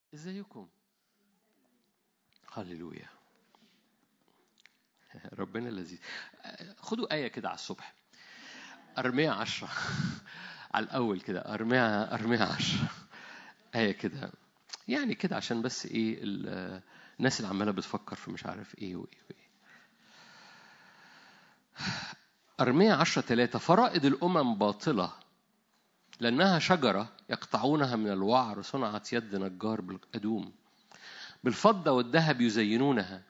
ازيكم؟ هللويا. ربنا لذيذ. خدوا آية كده على الصبح. أرمية 10 على الأول كده. أرمية 10 آية كده، يعني كده عشان بس إيه الناس اللي عمالة بتفكر في مش عارف إيه وإيه وإيه. أرمية 10:3 فرائض الأمم باطلة لأنها شجرة يقطعونها من الوعر، صنعت يد نجار بالأدوم. بالفضة والذهب يزينونها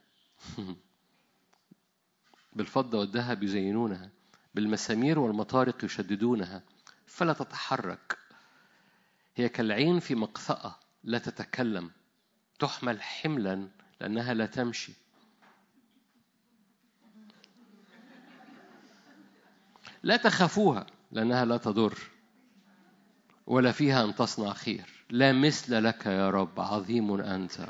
بالفضة والذهب يزينونها، بالمسامير والمطارق يشددونها، فلا تتحرك. هي كالعين في مقثأة لا تتكلم، تحمل حملا لأنها لا تمشي. لا تخافوها لأنها لا تضر، ولا فيها أن تصنع خير. لا مثل لك يا رب، عظيم أنت.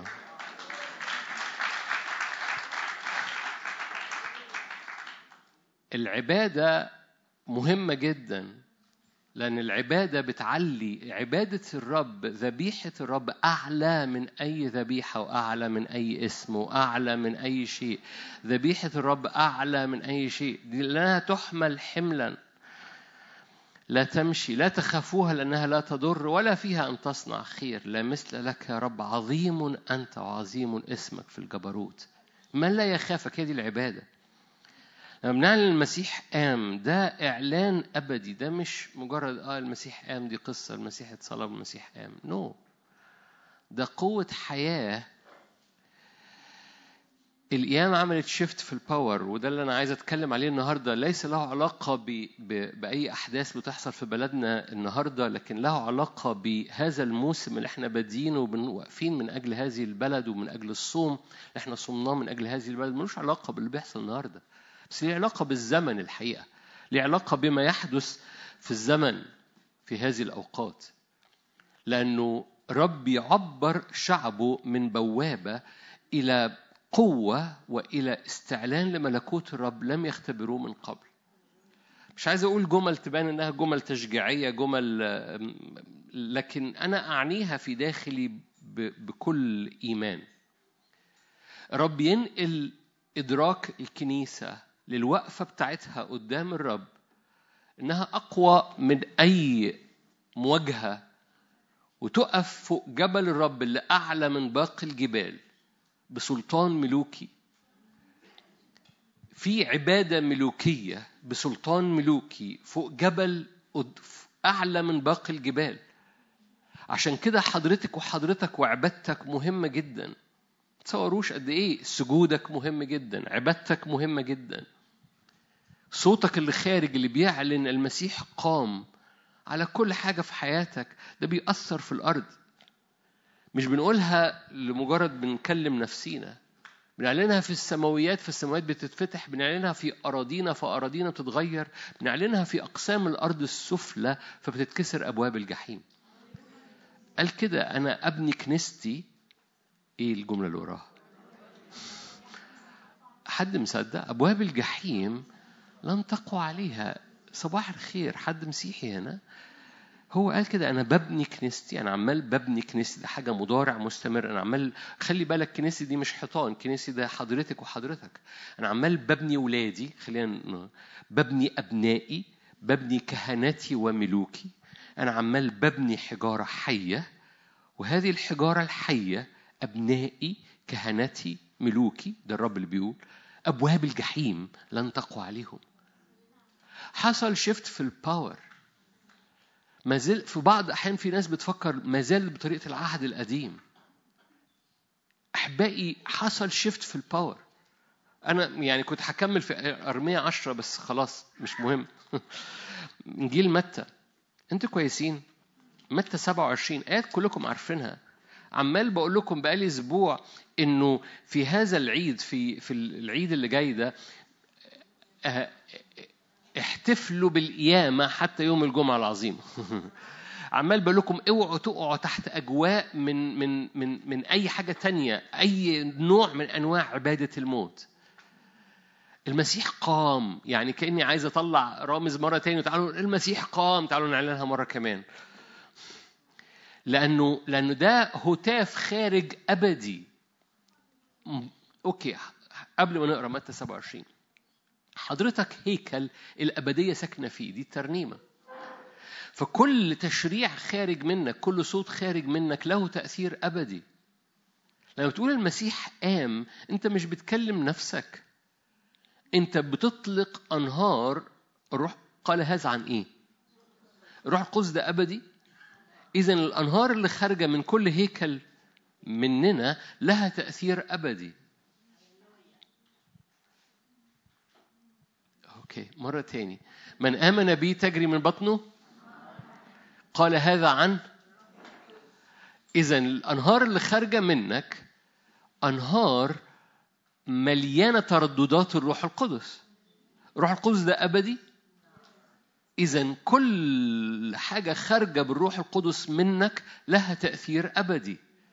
العبادة مهمة جدا، لأن العبادة بتعلي. عبادة الرب، ذبيحة الرب أعلى من أي ذبيحة، وأعلى من أي اسم، وأعلى من أي شيء. ذبيحة الرب أعلى من أي شيء. دي لا تحمل حملا، لا تمشي. لا تخافوها لأنها لا تضر، ولا فيها أن تصنع خير. لا مثل لك يا رب، عظيم أنت وعظيم اسمك في الجبروت. من لا يخافك. هذه العبادة. لما بنعلن المسيح قام، ده إعلان أبدي. ده مش مجرد المسيح قام، دي قصة المسيح اتصلب المسيح قام. نو، ده قوة حياة. القيامة عملت شيفت في الباور، وده اللي أنا عايز أتكلم عليه النهاردة. ليس له علاقة بأي أحداث بتحصل في بلدنا النهاردة، لكن له علاقة بهذا الموسم اللي احنا بادينه وواقفين من أجل هذه البلد، ومن أجل الصوم اللي احنا صمناه من أجل هذه البلد. ملوش علاقة باللي بيحصل النهاردة، بس ليه علاقة بالزمن. الحقيقة ليه علاقة بما يحدث في الزمن في هذه الأوقات، لأنه رب يعبر شعبه من بوابة إلى قوة وإلى استعلان لملكوت الرب لم يختبروه من قبل. مش عايز أقول جمل تبان إنها جمل تشجيعية، جمل، لكن أنا أعنيها في داخلي بكل إيمان. رب ينقل إدراك الكنيسة للوقفة بتاعتها قدام الرب إنها أقوى من أي مواجهة، وتقف فوق جبل الرب اللي أعلى من باقي الجبال بسلطان ملوكي. في عبادة ملوكية بسلطان ملوكي فوق جبل أعلى من باقي الجبال. عشان كده حضرتك وحضرتك وعبادتك مهمة جدا. تصوروش قد إيه سجودك مهم جدا، عبادتك مهمة جدا. صوتك اللي خارج اللي بيعلن المسيح قام على كل حاجة في حياتك، ده بيأثر في الأرض. مش بنقولها لمجرد بنكلم نفسينا، بنعلنها في السماويات، في السماوات بتتفتح. بنعلنها في أراضينا، فأراضينا بتتغير. بنعلنها في أقسام الأرض السفلى، فبتتكسر أبواب الجحيم. قال كده أنا أبني كنيستي. إيه الجملة اللي وراها؟ حد مصدق؟ أبواب الجحيم لن تقوى عليها. صباح الخير، حد مسيحي هنا؟ هو قال كده أنا ببني كنيستي. أنا عمال ببني كنيستي، ده حاجة مضارع مستمر. أنا عمال، خلي بالك كنيستي دي مش حيطان، كنيستي ده حضرتك وحضرتك. أنا عمال ببني ولادي، خلينا ببني أبنائي، ببني كهنتي وملوكي. أنا عمال ببني حجارة حية، وهذه الحجارة الحية أبنائي كهنتي ملوكي. ده الرب اللي بيقول أبواب الجحيم لن تقوى عليهم. حصل شيفت في الباور. ما زال في بعض أحيان في ناس بتفكر ما زال بطريقة العهد القديم. أحبائي حصل شيفت في الباور. أنا يعني كنت هكمل في أرمية 10 بس خلاص مش مهم. إنجيل متى، أنتوا كويسين؟ متى 27 آيات كلكم عارفينها. عمال بقول لكم بقالي أسبوع إنه في هذا العيد، في العيد اللي جاي ده، احتفلوا بالقيامة حتى يوم الجمعة العظيم. عمال بقول لكم اوعوا تقعوا تحت أجواء من أي حاجة تانية، أي نوع من أنواع عبادة الموت. المسيح قام. يعني كأني عايز أطلع رامز مرة تانية، تعالوا المسيح قام، تعالوا نعلنها مرة كمان. لأنه ده هتاف خارج أبدي. أوكي، قبل ما نقرأ متى 27، حضرتك هيكل الأبدية ساكنة فيه، دي الترنيمة. فكل تشريع خارج منك، كل صوت خارج منك له تأثير أبدي. لما بتقول المسيح قام، أنت مش بتكلم نفسك، أنت بتطلق أنهار الروح. قال هذا عن إيه؟ الروح القدس ده أبدي. إذن الأنهار اللي خارجة من كل هيكل مننا لها تأثير أبدي. أوكي، مرة تاني. من آمن بي تجري من بطنه. قال هذا عن. إذن الأنهار اللي خارجة منك أنهار مليانة ترددات الروح القدس. الروح القدس ده أبدي. إذن كل حاجة خارجة بالروح القدس منك لها تأثير أبدي.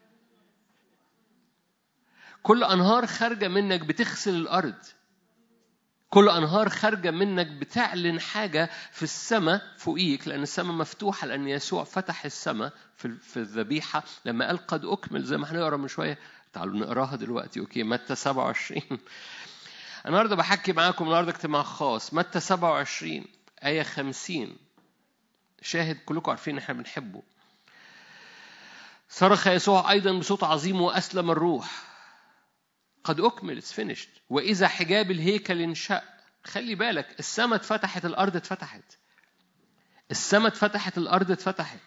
كل أنهار خارجة منك بتغسل الأرض. كل أنهار خارجة منك بتعلن حاجة في السماء فوقيك، لأن السماء مفتوحة، لأن يسوع فتح السماء في الذبيحة لما قال قد أكمل، زي ما هنقرأ من شوية. تعالوا نقراها دلوقتي. أوكي، متى 27. النهاردة بحكي معاكم النهاردة اجتماع خاص. متى 27 آية 50. شاهد كلكم عارفين احنا بنحبه. صرخ يسوع أيضا بصوت عظيم وأسلم الروح. قد أكمل، it's finished. وإذا حجاب الهيكل انشق. خلي بالك، السماء اتفتحت، الأرض اتفتحت. السماء اتفتحت، الأرض اتفتحت.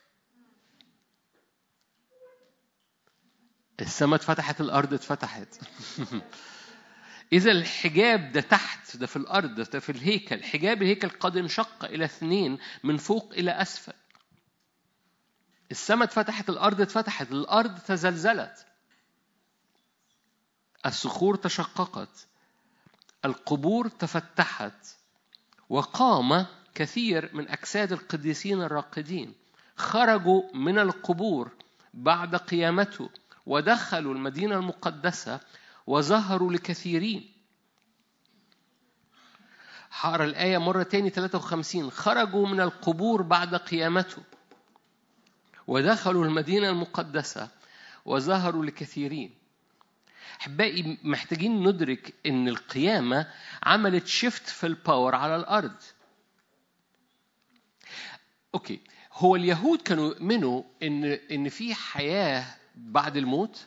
السماء اتفتحت، الأرض اتفتحت. إذا الحجاب ده تحت، ده في الأرض، ده في الهيكل. حجاب الهيكل قد انشق إلى 2 من فوق إلى أسفل. السماء اتفتحت، الأرض اتفتحت. الأرض تزلزلت، الصخور تشققت، القبور تفتحت، وقام كثير من أجساد القديسين الراقدين. خرجوا من القبور بعد قيامته ودخلوا المدينة المقدسة وظهروا لكثيرين. هقرأ الآية مرة تاني 53. خرجوا من القبور بعد قيامته ودخلوا المدينة المقدسة وظهروا لكثيرين. أحبائي، محتاجين ندرك إن القيامة عملت شيفت في الباور على الأرض. أوكي، هو اليهود كانوا يؤمنوا إن في حياة بعد الموت.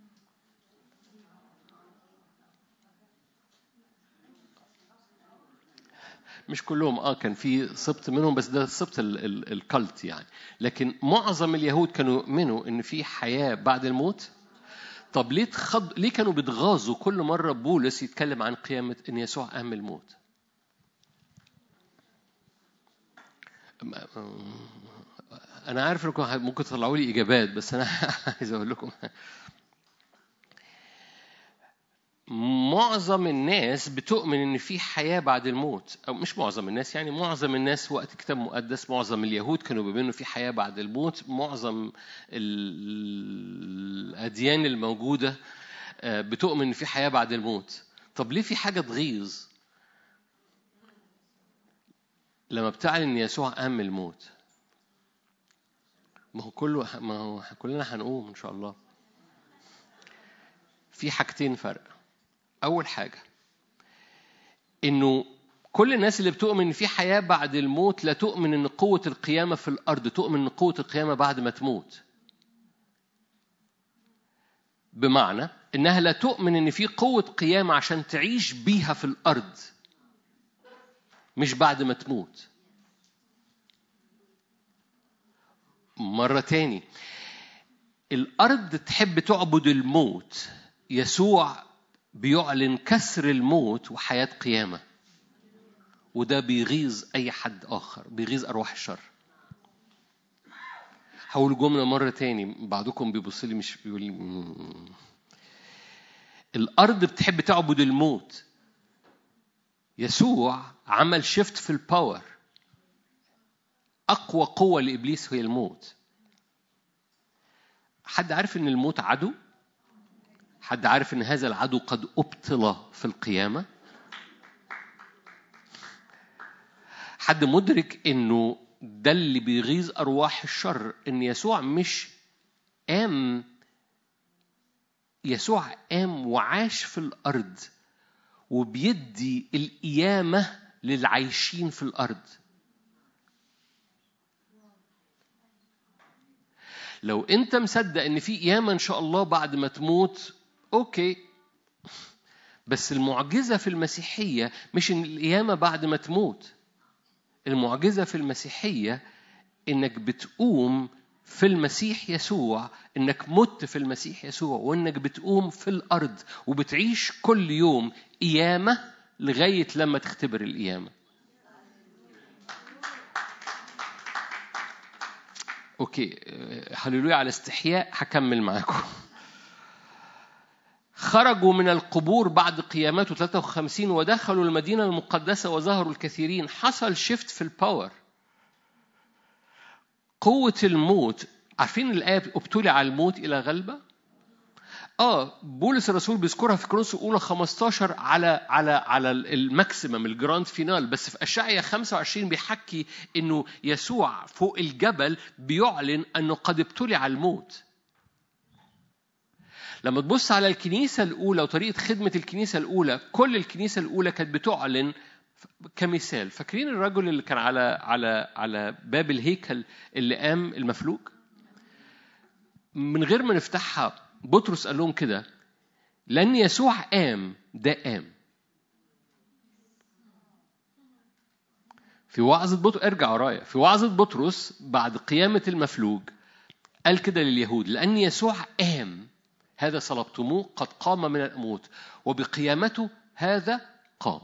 مش كلهم، كان في سبط منهم، بس ده سبط الكلت يعني. لكن معظم اليهود كانوا يؤمنوا إن في حياة بعد الموت. طب ليه كانوا بيتغاظوا كل مرة بولس يتكلم عن قيامة إن يسوع قام من الموت؟ أنا عارف إنكم ممكن تطلعوا لي إجابات، بس أنا عايز أقول لكم معظم الناس بتؤمن إن في حياة بعد الموت. أو مش معظم الناس، يعني معظم الناس وقت كتاب مقدس، معظم اليهود كانوا بيؤمنوا في حياة بعد الموت. معظم الأديان الموجودة بتؤمن إن في حياة بعد الموت. طب ليه في حاجة تغيظ لما بتعلن إن يسوع قام من الموت؟ ما هو كلنا هنقوم إن شاء الله. في حاجتين فرق. أول حاجة إنه كل الناس اللي بتؤمن إن في حياة بعد الموت لا تؤمن إن قوة القيامة في الأرض، تؤمن إن قوة القيامة بعد ما تموت. بمعنى إنها لا تؤمن إن في قوة قيامة عشان تعيش بيها في الأرض، مش بعد ما تموت. مرة تاني، الأرض تحب تعبد الموت. يسوع بيعلن كسر الموت وحياة قيامة، وده بيغيظ أي حد آخر، بيغيظ أرواح الشر. هقول جملة مرة تاني، بعضكم بيبص لي مش بيقول لي. الأرض بتحب تعبد الموت. يسوع عمل شيفت في الباور. أقوى قوة لإبليس هي الموت. حد عارف إن الموت عدو؟ حد عارف إن هذا العدو قد أبطل في القيامة؟ حد مدرك إنه ده اللي بيغيظ أرواح الشر، إن يسوع مش قام، يسوع قام وعاش في الأرض وبيدي القيامة للعايشين في الأرض. لو أنت مصدق إن في قيامة إن شاء الله بعد ما تموت، أوكي، بس المعجزة في المسيحية مش إن القيامة بعد ما تموت. المعجزة في المسيحية إنك بتقوم في المسيح يسوع، إنك مت في المسيح يسوع، وإنك بتقوم في الأرض وبتعيش كل يوم قيامة لغاية لما تختبر القيامة. أوكي، هللويا على استحياء. هكمل معاكم. خرجوا من القبور بعد قيامته 53 ودخلوا المدينة المقدسة وظهروا الكثيرين. حصل شيفت في الباور. قوة الموت، عارفين الآية ابتلع على الموت إلى غلبة؟ بولس الرسول بيذكرها في كورنثوس الأولى 15 على الماكسيمم الجراند فينال، بس في أشعياء 25 بيحكي إنه يسوع فوق الجبل بيعلن أنه قد ابتلع على الموت. لما تبص على الكنيسة الأولى وطريقة خدمة الكنيسة الأولى، كل الكنيسة الأولى كانت بتعلن كمثال. فاكرين الرجل اللي كان على باب الهيكل اللي قام المفلوج؟ من غير ما نفتحها بطرس قال لهم كده: لأن يسوع قام، ده قام. في وعظة بطرس، ارجع ورايا، في وعظة بطرس بعد قيامة المفلوج قال كده لليهود: لأن يسوع قام، هذا صلبتموه، قد قام من الأموات، وبقيامته هذا قام.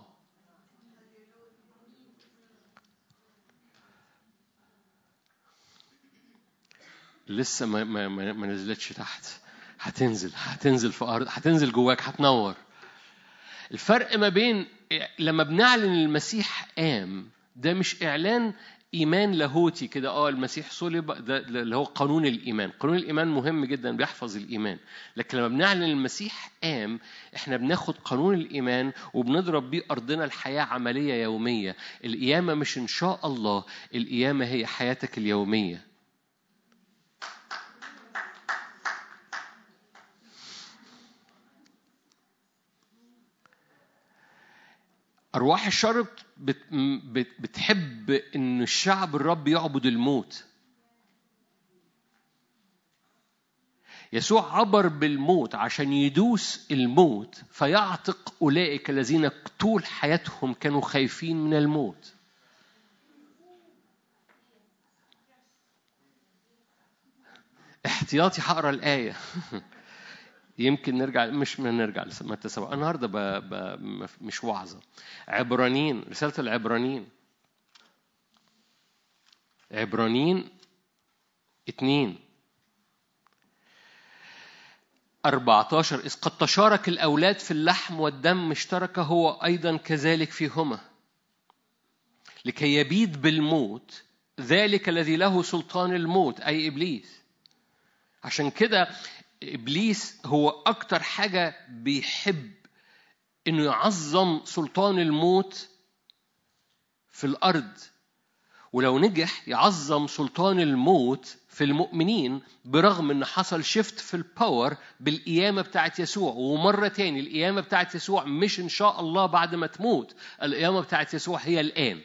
لسه ما نزلتش تحت، هتنزل في أرض، هتنزل جواك، هتنور. الفرق ما بين لما بنعلن المسيح قام، ده مش إعلان إيمان لاهوتي كده، المسيح صلب، ده اللي هو قانون الإيمان. قانون الإيمان مهم جدا، بيحفظ الإيمان. لكن لما بنعلن المسيح قام، إحنا بناخد قانون الإيمان وبنضرب بيه أرضنا الحياة عملية يومية. القيامة مش إن شاء الله، القيامة هي حياتك اليومية. أرواح الشر بتحب إن الشعب الرب يعبد الموت. يسوع عبر بالموت عشان يدوس الموت فيعتق أولئك الذين طول حياتهم كانوا خايفين من الموت. احتياطي هقرا الآية. يمكن نرجع، مش نرجع لمتى 7 النهارده، مش وعظة. عبرانيين، رسالة العبرانيين، عبرانيين 2:14: إذ قد تشارك الأولاد في اللحم والدم، اشترك هو أيضا كذلك فيهما، لكي يبيد بالموت ذلك الذي له سلطان الموت، أي إبليس. عشان كده إبليس هو أكتر حاجة بيحب إنه يعظم سلطان الموت في الأرض، ولو نجح يعظم سلطان الموت في المؤمنين، برغم إن حصل شيفت في الباور بالقيامة بتاعت يسوع. ومرة تاني، القيامة بتاعت يسوع مش إن شاء الله بعد ما تموت، القيامة بتاعت يسوع هي الآن.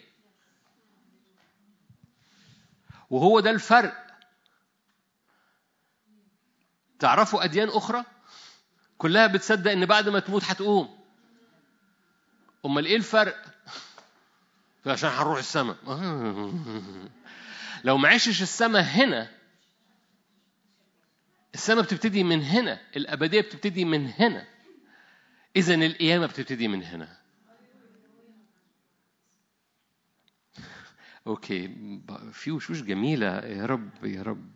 وهو ده الفرق. تعرفوا أديان أخرى كلها بتصدق إن بعد ما تموت هتقوم. أمال إيه الفرق؟ عشان هنروح السماء. لو ما عشش السماء هنا، السماء بتبتدي من هنا، الأبدية بتبتدي من هنا، إذن القيامة بتبتدي من هنا. أوكي، في وشوش جميلة، يا رب يا رب.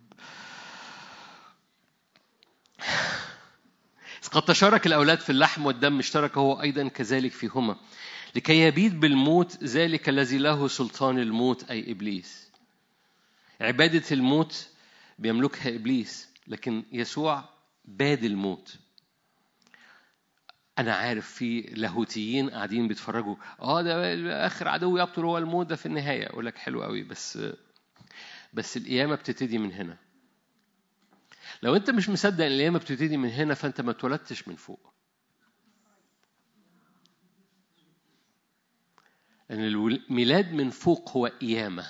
قد تشارك الأولاد في اللحم والدم، اشترك هو أيضا كذلك فيهما، لكي يبيد بالموت ذلك الذي له سلطان الموت، أي إبليس. عبادة الموت بيملكها إبليس، لكن يسوع باد الموت. أنا عارف في لاهوتيين قاعدين بيتفرجوا، ده آخر عدو يبطل هو الموت، ده في النهاية. أقول لك حلو قوي، بس بس القيامة بتبتدي من هنا. لو أنت مش مصدق إن القيامة بتبتدي من هنا فأنت ما اتولدتش من فوق. أن الميلاد من فوق هو قيامة.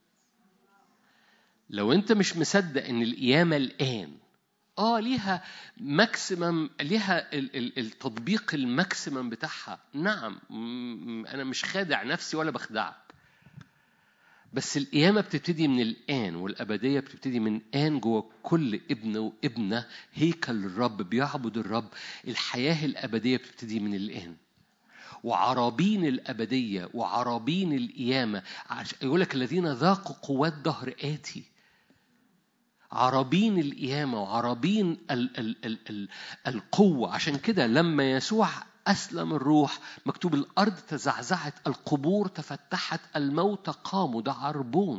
لو أنت مش مصدق إن القيامة الآن ليها ماكسيمم، ليها التطبيق الماكسيمم بتاعها. نعم، أنا مش خادع نفسي ولا بخدعك، بس القيامة بتبتدي من الآن، والأبدية بتبتدي من الآن جوه كل ابن وابنة هيكل الرب بيعبد الرب. الحياة الأبدية بتبتدي من الآن، وعرابين الأبدية وعرابين القيامة. يقول لك الذين ذاقوا قوات دهر آتي. عرابين القيامة وعرابين القوة. عشان كده لما يسوع أسلم الروح مكتوب الأرض تزعزعت، القبور تفتحت، الموت قاموا. ده عربون.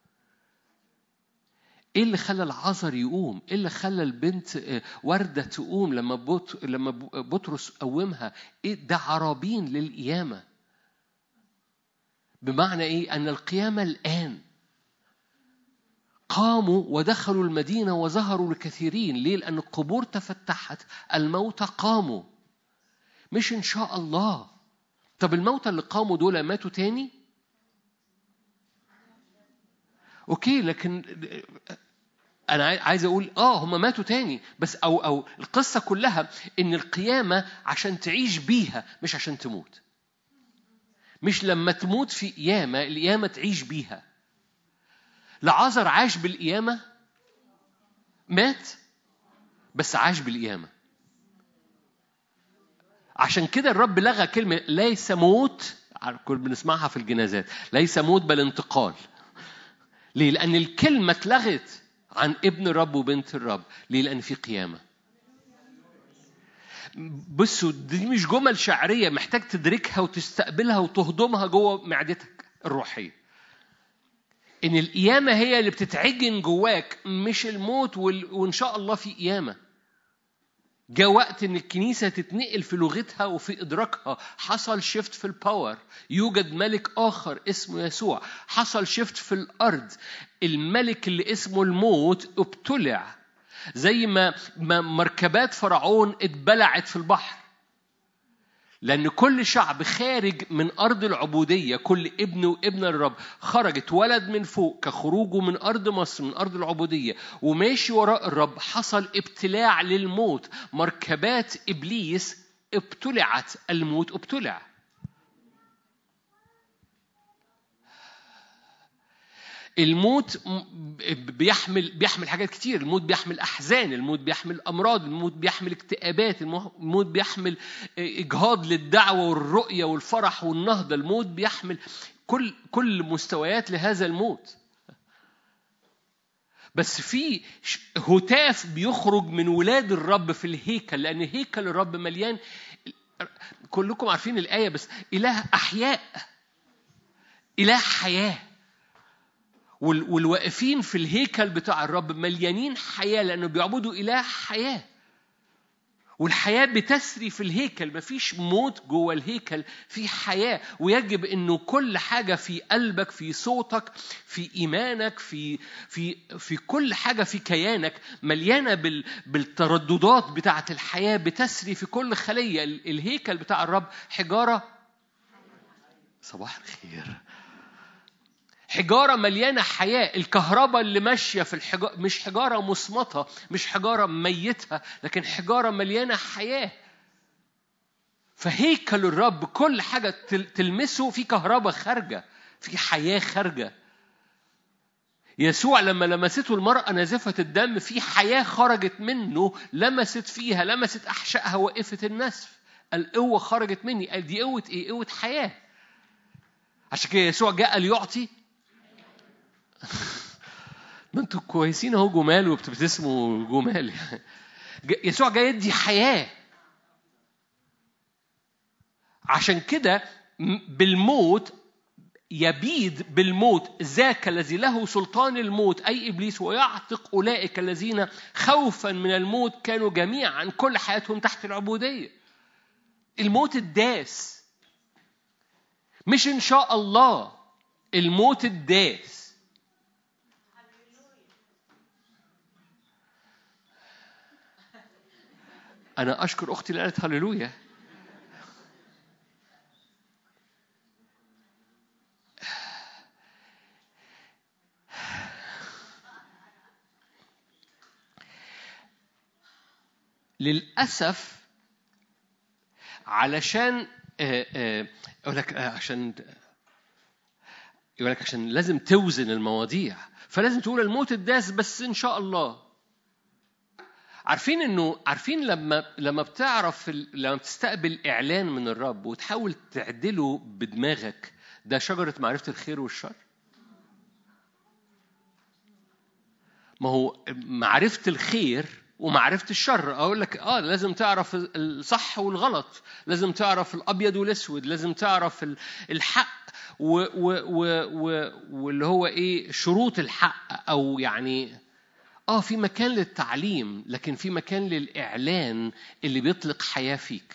إيه اللي خلى العذر يقوم؟ إيه اللي خلى البنت وردة تقوم لما بطرس قومها؟ إيه ده؟ عرابين للقيامة. بمعنى إيه؟ أن القيامة الآن. قاموا ودخلوا المدينة وظهروا لكثيرين. ليه؟ لأن القبور تفتحت، الموتى قاموا. مش إن شاء الله. طب الموتى اللي قاموا دول ماتوا تاني؟ أوكي، لكن أنا عايز أقول هم ماتوا تاني، بس أو القصة كلها إن القيامة عشان تعيش بيها مش عشان تموت. مش لما تموت في قيامة القيامة تعيش بيها. لعازر عاش بالقيامة، مات بس عاش بالقيامة. عشان كده الرب لغى كلمة ليس موت، كل بنسمعها في الجنازات، ليس موت بل انتقال. ليه؟ لأن الكلمة اتلغت عن ابن الرب وبنت الرب. ليه؟ لأن في قيامة. بصوا، دي مش جمل شعرية، محتاج تدركها وتستقبلها وتهضمها جوه معدتك الروحية. إن القيامة هي اللي بتتعجن جواك، مش الموت. وإن شاء الله في قيامة. جاء وقت إن الكنيسة تتنقل في لغتها وفي إدراكها. حصل شيفت في الباور. يوجد ملك آخر اسمه يسوع. حصل شيفت في الأرض. الملك اللي اسمه الموت ابتلع، زي ما مركبات فرعون اتبلعت في البحر. لأن كل شعب خارج من أرض العبودية، كل ابن وابن الرب خرجت ولد من فوق كخروجه من أرض مصر، من أرض العبودية، وماشي وراء الرب. حصل ابتلاع للموت. مركبات إبليس ابتلعت، الموت ابتلع. الموت بيحمل حاجات كتير. الموت بيحمل أحزان، الموت بيحمل أمراض، الموت بيحمل اكتئابات، الموت بيحمل إجهاض للدعوة والرؤية والفرح والنهضة. الموت بيحمل كل مستويات لهذا الموت. بس في هتاف بيخرج من ولاد الرب في الهيكل، لأن هيكل الرب مليان. كلكم عارفين الآية، بس إله أحياء، إله حياة. والواقفين في الهيكل بتاع الرب مليانين حياة، لأنه بيعبدوا إله حياة. والحياة بتسري في الهيكل. مفيش موت جوه الهيكل، في حياة. ويجب أنه كل حاجة في قلبك، في صوتك، في إيمانك، في كل حاجة في كيانك مليانة بالترددات بتاعة الحياة بتسري في كل خلية. الهيكل بتاع الرب حجارة. صباح الخير. حجارة مليانة حياة. الكهرباء اللي ماشية في الحجارة مش حجارة مصمتة، مش حجارة ميتة، لكن حجارة مليانة حياة. فهيكل الرب كل حاجة تلمسه في كهرباء خارجة، في حياة خارجة. يسوع لما لمسته المرأة نازفة الدم، في حياة خرجت منه، لمست فيها، لمست أحشائها، وقفت النسف. القوة خرجت مني. قال دي قوة إيه؟ قوة حياة. عشان كده يسوع جاء ليعطي. ما انتوا كويسين اهو، جمال وبتسموا جمال. يسوع جاي يدي حياة. عشان كده بالموت يبيد بالموت ذاك الذي له سلطان الموت، أي إبليس، ويعتق أولئك الذين خوفا من الموت كانوا جميعا كل حياتهم تحت العبودية. الموت الداس، مش إن شاء الله، الموت الداس. أنا أشكر أختي اللي قالت هللويا. للأسف علشان أقول لك عشان لازم توزن المواضيع، فلازم تقول الموت الداس بس إن شاء الله. عارفين لما بتعرف، لما بتستقبل إعلان من الرب وتحاول تعدله بدماغك، ده شجرة معرفة الخير والشر. ما هو معرفة الخير ومعرفة الشر. أقول لك لازم تعرف الصح والغلط، لازم تعرف الأبيض والأسود، لازم تعرف الحق واللي هو إيه شروط الحق، أو يعني في مكان للتعليم، لكن في مكان للإعلان اللي بيطلق حياة فيك.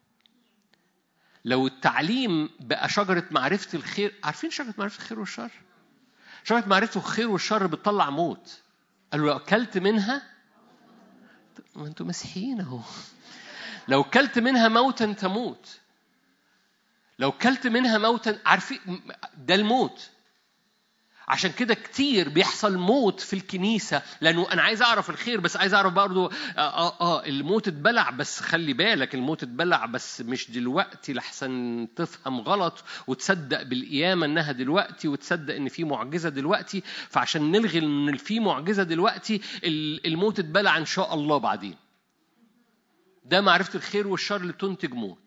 لو التعليم بقى شجرة معرفة الخير، عارفين شجرة معرفة الخير والشر؟ شجرة معرفة الخير والشر بتطلع موت. قالوا لو أكلت منها، ما أنتوا مسيحيين أهو، لو أكلت منها موتا تموت. لو أكلت منها موتا، عارفين ده الموت. عشان كده كتير بيحصل موت في الكنيسة، لأنه أنا عايز أعرف الخير بس عايز أعرف برضو الموت اتبلع، بس خلي بالك الموت اتبلع بس مش دلوقتي، لحسن تفهم غلط وتصدق بالقيامة إنها دلوقتي، وتصدق إن في معجزة دلوقتي، فعشان نلغي إن في معجزة دلوقتي الموت اتبلع إن شاء الله بعدين. ده معرفة الخير والشر اللي تنتج موت.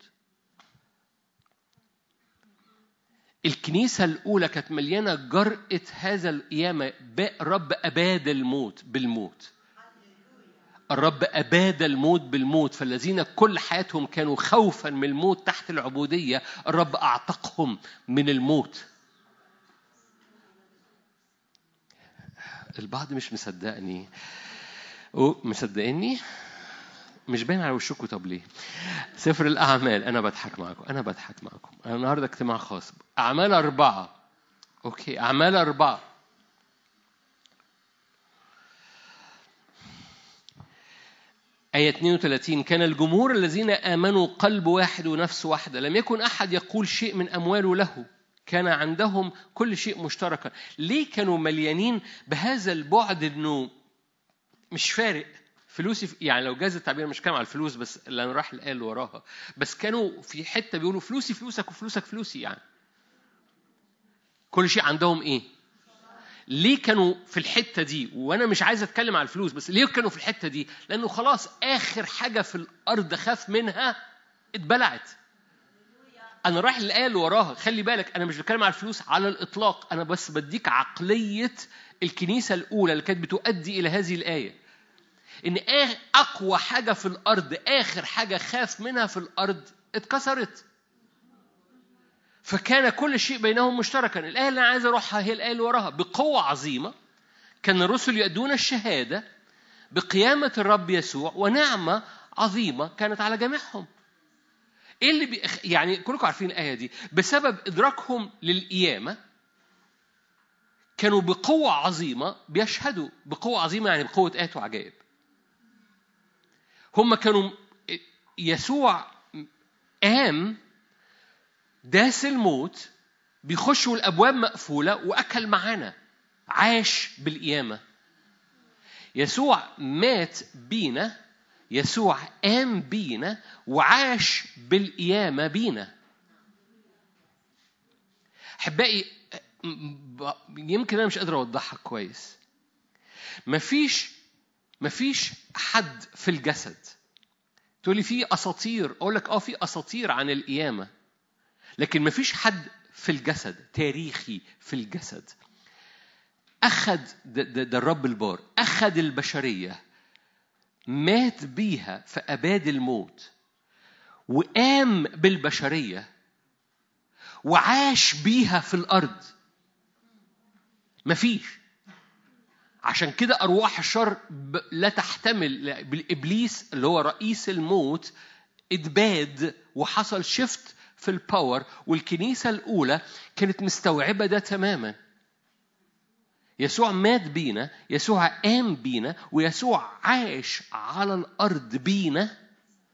الكنيسة الأولى كانت مليانة جرأة هذا القيامة. الرب أباد الموت بالموت. الرب أباد الموت بالموت، فالذين كل حياتهم كانوا خوفا من الموت تحت العبودية، الرب أعتقهم من الموت. البعض مش مصدقني. مصدقني؟ مش باين على وشكم. طب ليه؟ سفر الأعمال، أنا بضحك معكم. أنا النهاردة اجتماع خاص. أعمال 4. أوكي، أعمال 4. آية 32. كان الجمهور الذين آمنوا قلب واحد ونفس واحدة، لم يكن أحد يقول شيء من أمواله له، كان عندهم كل شيء مشتركا. ليه كانوا مليانين بهذا البعد إنه مش فارق فلوسي؟ يعني لو جاز التعبير، مش كلام على الفلوس بس اللي أنا راح الآل وراها، بس كانوا في حتة بيقولوا فلوسي فلوسك وفلوسك فلوسي. يعني كل شيء عندهم إيه؟ ليه كانوا في الحتة دي؟ وأنا مش عايز أتكلم على الفلوس، بس ليه كانوا في الحتة دي؟ لأنه خلاص آخر حاجة في الأرض خاف منها اتبلعت. أنا رايح الآية اللي وراها. خلي بالك، أنا مش بتكلم على الفلوس على الإطلاق، أنا بس بديك عقلية الكنيسة الأولى اللي كانت بتؤدي إلى هذه الآية. إن أقوى حاجة في الأرض، آخر حاجة خاف منها في الأرض اتكسرت، فكان كل شيء بينهم مشتركا. الآية اللي أنا عايز أروحها هي الآية اللي وراها. بقوة عظيمة كان الرسل يؤدون الشهادة بقيامة الرب يسوع، ونعمة عظيمة كانت على جميعهم. إيه اللي يعني كلكم عارفين الآية دي. بسبب إدراكهم للقيامة كانوا بقوة عظيمة بيشهدوا. بقوة عظيمة يعني بقوة آيات وعجائب. هم كانوا يسوع قام داس الموت، بيخشوا الأبواب مقفولة، وأكل معانا، عاش بالقيامة. يسوع مات بينا، يسوع قام بينا، وعاش بالقيامة بينا. أحبائي، يمكن أنا مش قادر أوضحها كويس. مفيش حد في الجسد تقولي فيه أساطير، أقول لك في أساطير عن القيامة، لكن مفيش حد في الجسد تاريخي في الجسد أخذ ده الرب البار أخذ البشرية، مات بيها فأباد الموت، وقام بالبشرية، وعاش بيها في الأرض. مفيش. عشان كده أرواح الشر لا تحتمل. بالإبليس اللي هو رئيس الموت اتباد، وحصل شفت في الباور. والكنيسة الأولى كانت مستوعبة ده تماما. يسوع مات بينا، يسوع قام بينا، ويسوع عاش على الأرض بينا،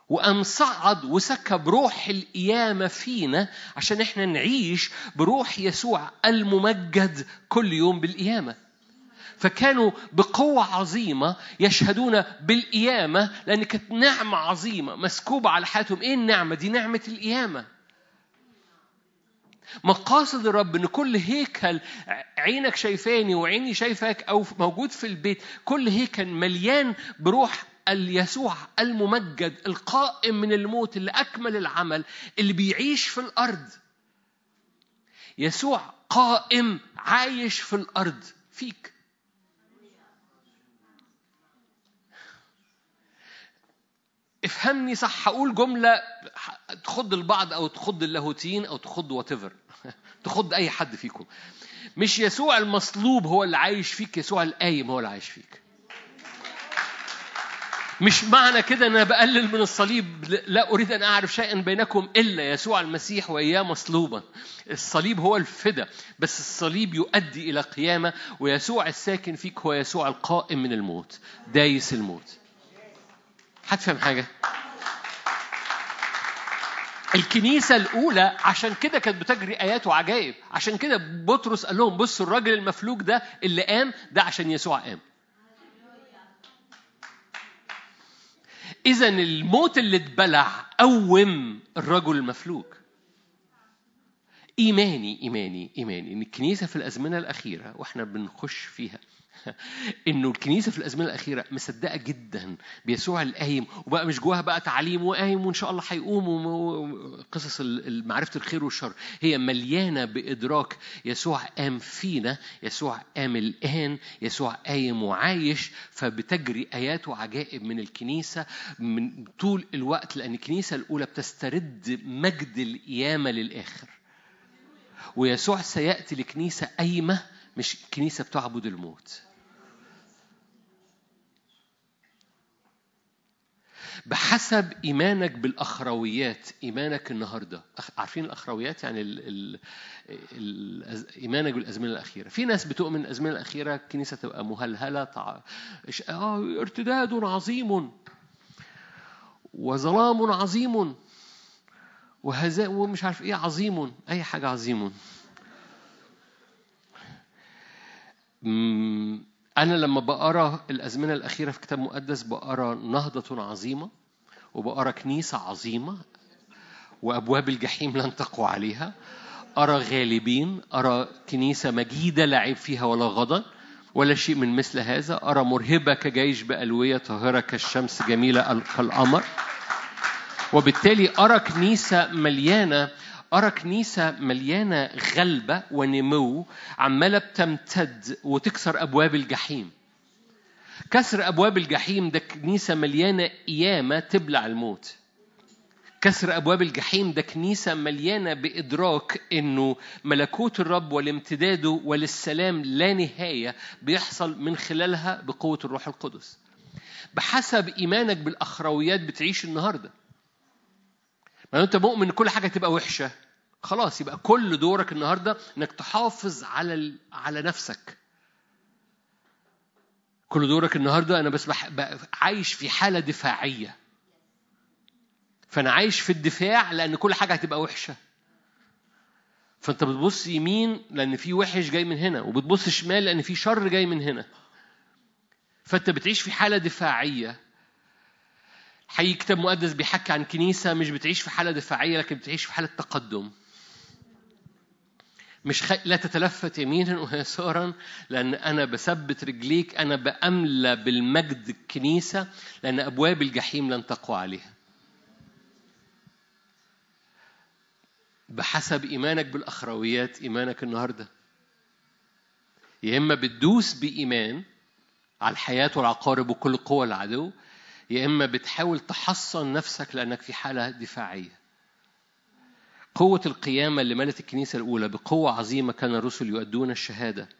وقام صعد وسكب روح القيامة فينا عشان احنا نعيش بروح يسوع الممجد كل يوم بالقيامة. فكانوا بقوة عظيمة يشهدون بالقيامة، لأن كانت نعمة عظيمة مسكوبة على حياتهم. إيه النعمة دي؟ نعمة القيامة. مقاصد الرب إن كل هيكل عينك شايفاني وعيني شايفك أو موجود في البيت، كل هيكل مليان بروح اليسوع الممجد القائم من الموت اللي أكمل العمل، اللي بيعيش في الأرض. يسوع قائم عايش في الأرض فيك. افهمني صح، هقول جملة تخض البعض أو تخض اللاهوتيين أو تخض whatever تخض أي حد فيكم. مش يسوع المصلوب هو اللي عايش فيك، يسوع القايم هو اللي عايش فيك. مش معنى كده أن أنا بقلل من الصليب، لا أريد أن أعرف شيئا بينكم إلا يسوع المسيح وإياه مصلوبا. الصليب هو الفدا، بس الصليب يؤدي إلى قيامة، ويسوع الساكن فيك هو يسوع القائم من الموت دايس الموت. هتفهم حاجة؟ الكنيسة الأولى عشان كده كانت بتجري آيات وعجائب. عشان كده بطرس قال لهم بصوا الراجل المفلوج ده اللي قام ده عشان يسوع قام. إذن الموت اللي اتبلع قوم الرجل المفلوج. إيماني إن الكنيسة في الأزمنة الأخيرة وإحنا بنخش فيها إنه الكنيسة في الأزمنة الأخيرة مصدقة جدا بيسوع القايم، وبقى مش جواها بقى تعليم وقايم وإن شاء الله هيقوم وقصص معرفة الخير والشر. هي مليانة بإدراك يسوع قام فينا، يسوع قام الآن، يسوع قايم وعايش. فبتجري آيات وعجائب من الكنيسة من طول الوقت، لأن الكنيسة الأولى بتسترد مجد القيامة للآخر. ويسوع سيأتي لكنيسة قايمة، مش كنيسة بتعبد الموت. بحسب إيمانك بالأخرويات. إيمانك النهاردة، عارفين الأخرويات يعني إيمانك بالأزمنة الأخيرة. في ناس بتؤمن الأزمنة الأخيرة الكنيسة تبقى مهلهلة، ارتداد عظيم وظلام عظيم وهزاء ومش عارف إيه عظيم، أي حاجة عظيم. أنا لما بقرأ الأزمنة الأخيرة في كتاب مقدس بقرأ نهضة عظيمة، وبقرأ كنيسة عظيمة، وأبواب الجحيم لن تقوى عليها. أرى غالبين، أرى كنيسة مجيدة لا عيب فيها ولا غضن ولا شيء من مثل هذا. أرى مرهبة كجيش بألوية، طاهرة كالشمس، جميلة كالقمر. وبالتالي أرى كنيسة مليانة غلبة ونمو عمالة بتمتد وتكسر أبواب الجحيم. كسر أبواب الجحيم ده كنيسة مليانة قيامة تبلع الموت. كسر أبواب الجحيم ده كنيسة مليانة بإدراك إنه ملكوت الرب والامتداده وللسلام لا نهاية بيحصل من خلالها بقوة الروح القدس. بحسب إيمانك بالأخرويات بتعيش النهاردة. ما أنت مؤمن إن كل حاجة تبقى وحشة، خلاص يبقى كل دورك النهاردة إنك تحافظ على نفسك. كل دورك النهاردة أنا بس عايش في حالة دفاعية، فأنا عايش في الدفاع لأن كل حاجة هتبقى وحشة. فأنت بتبص يمين لأن في وحش جاي من هنا، وبتبص شمال لأن في شر جاي من هنا. فأنت بتعيش في حالة دفاعية. حقيقي كتاب مقدس بيحكي عن كنيسة مش بتعيش في حالة دفاعية، لكن بتعيش في حالة تقدم. مش لا تتلفت يمينا ويسارا، لأن أنا بثبت رجليك، أنا بأملى بالمجد الكنيسة، لأن أبواب الجحيم لن تقوى عليها. بحسب إيمانك بالأخرويات. إيمانك النهاردة يا إما بتدوس بإيمان على الحياة والعقارب وكل قوة العدو، يا إما بتحاول تحصن نفسك لأنك في حالة دفاعية. قوة القيامة اللي ملت الكنيسة الأولى بقوة عظيمة، كان الرسل يؤدون الشهادة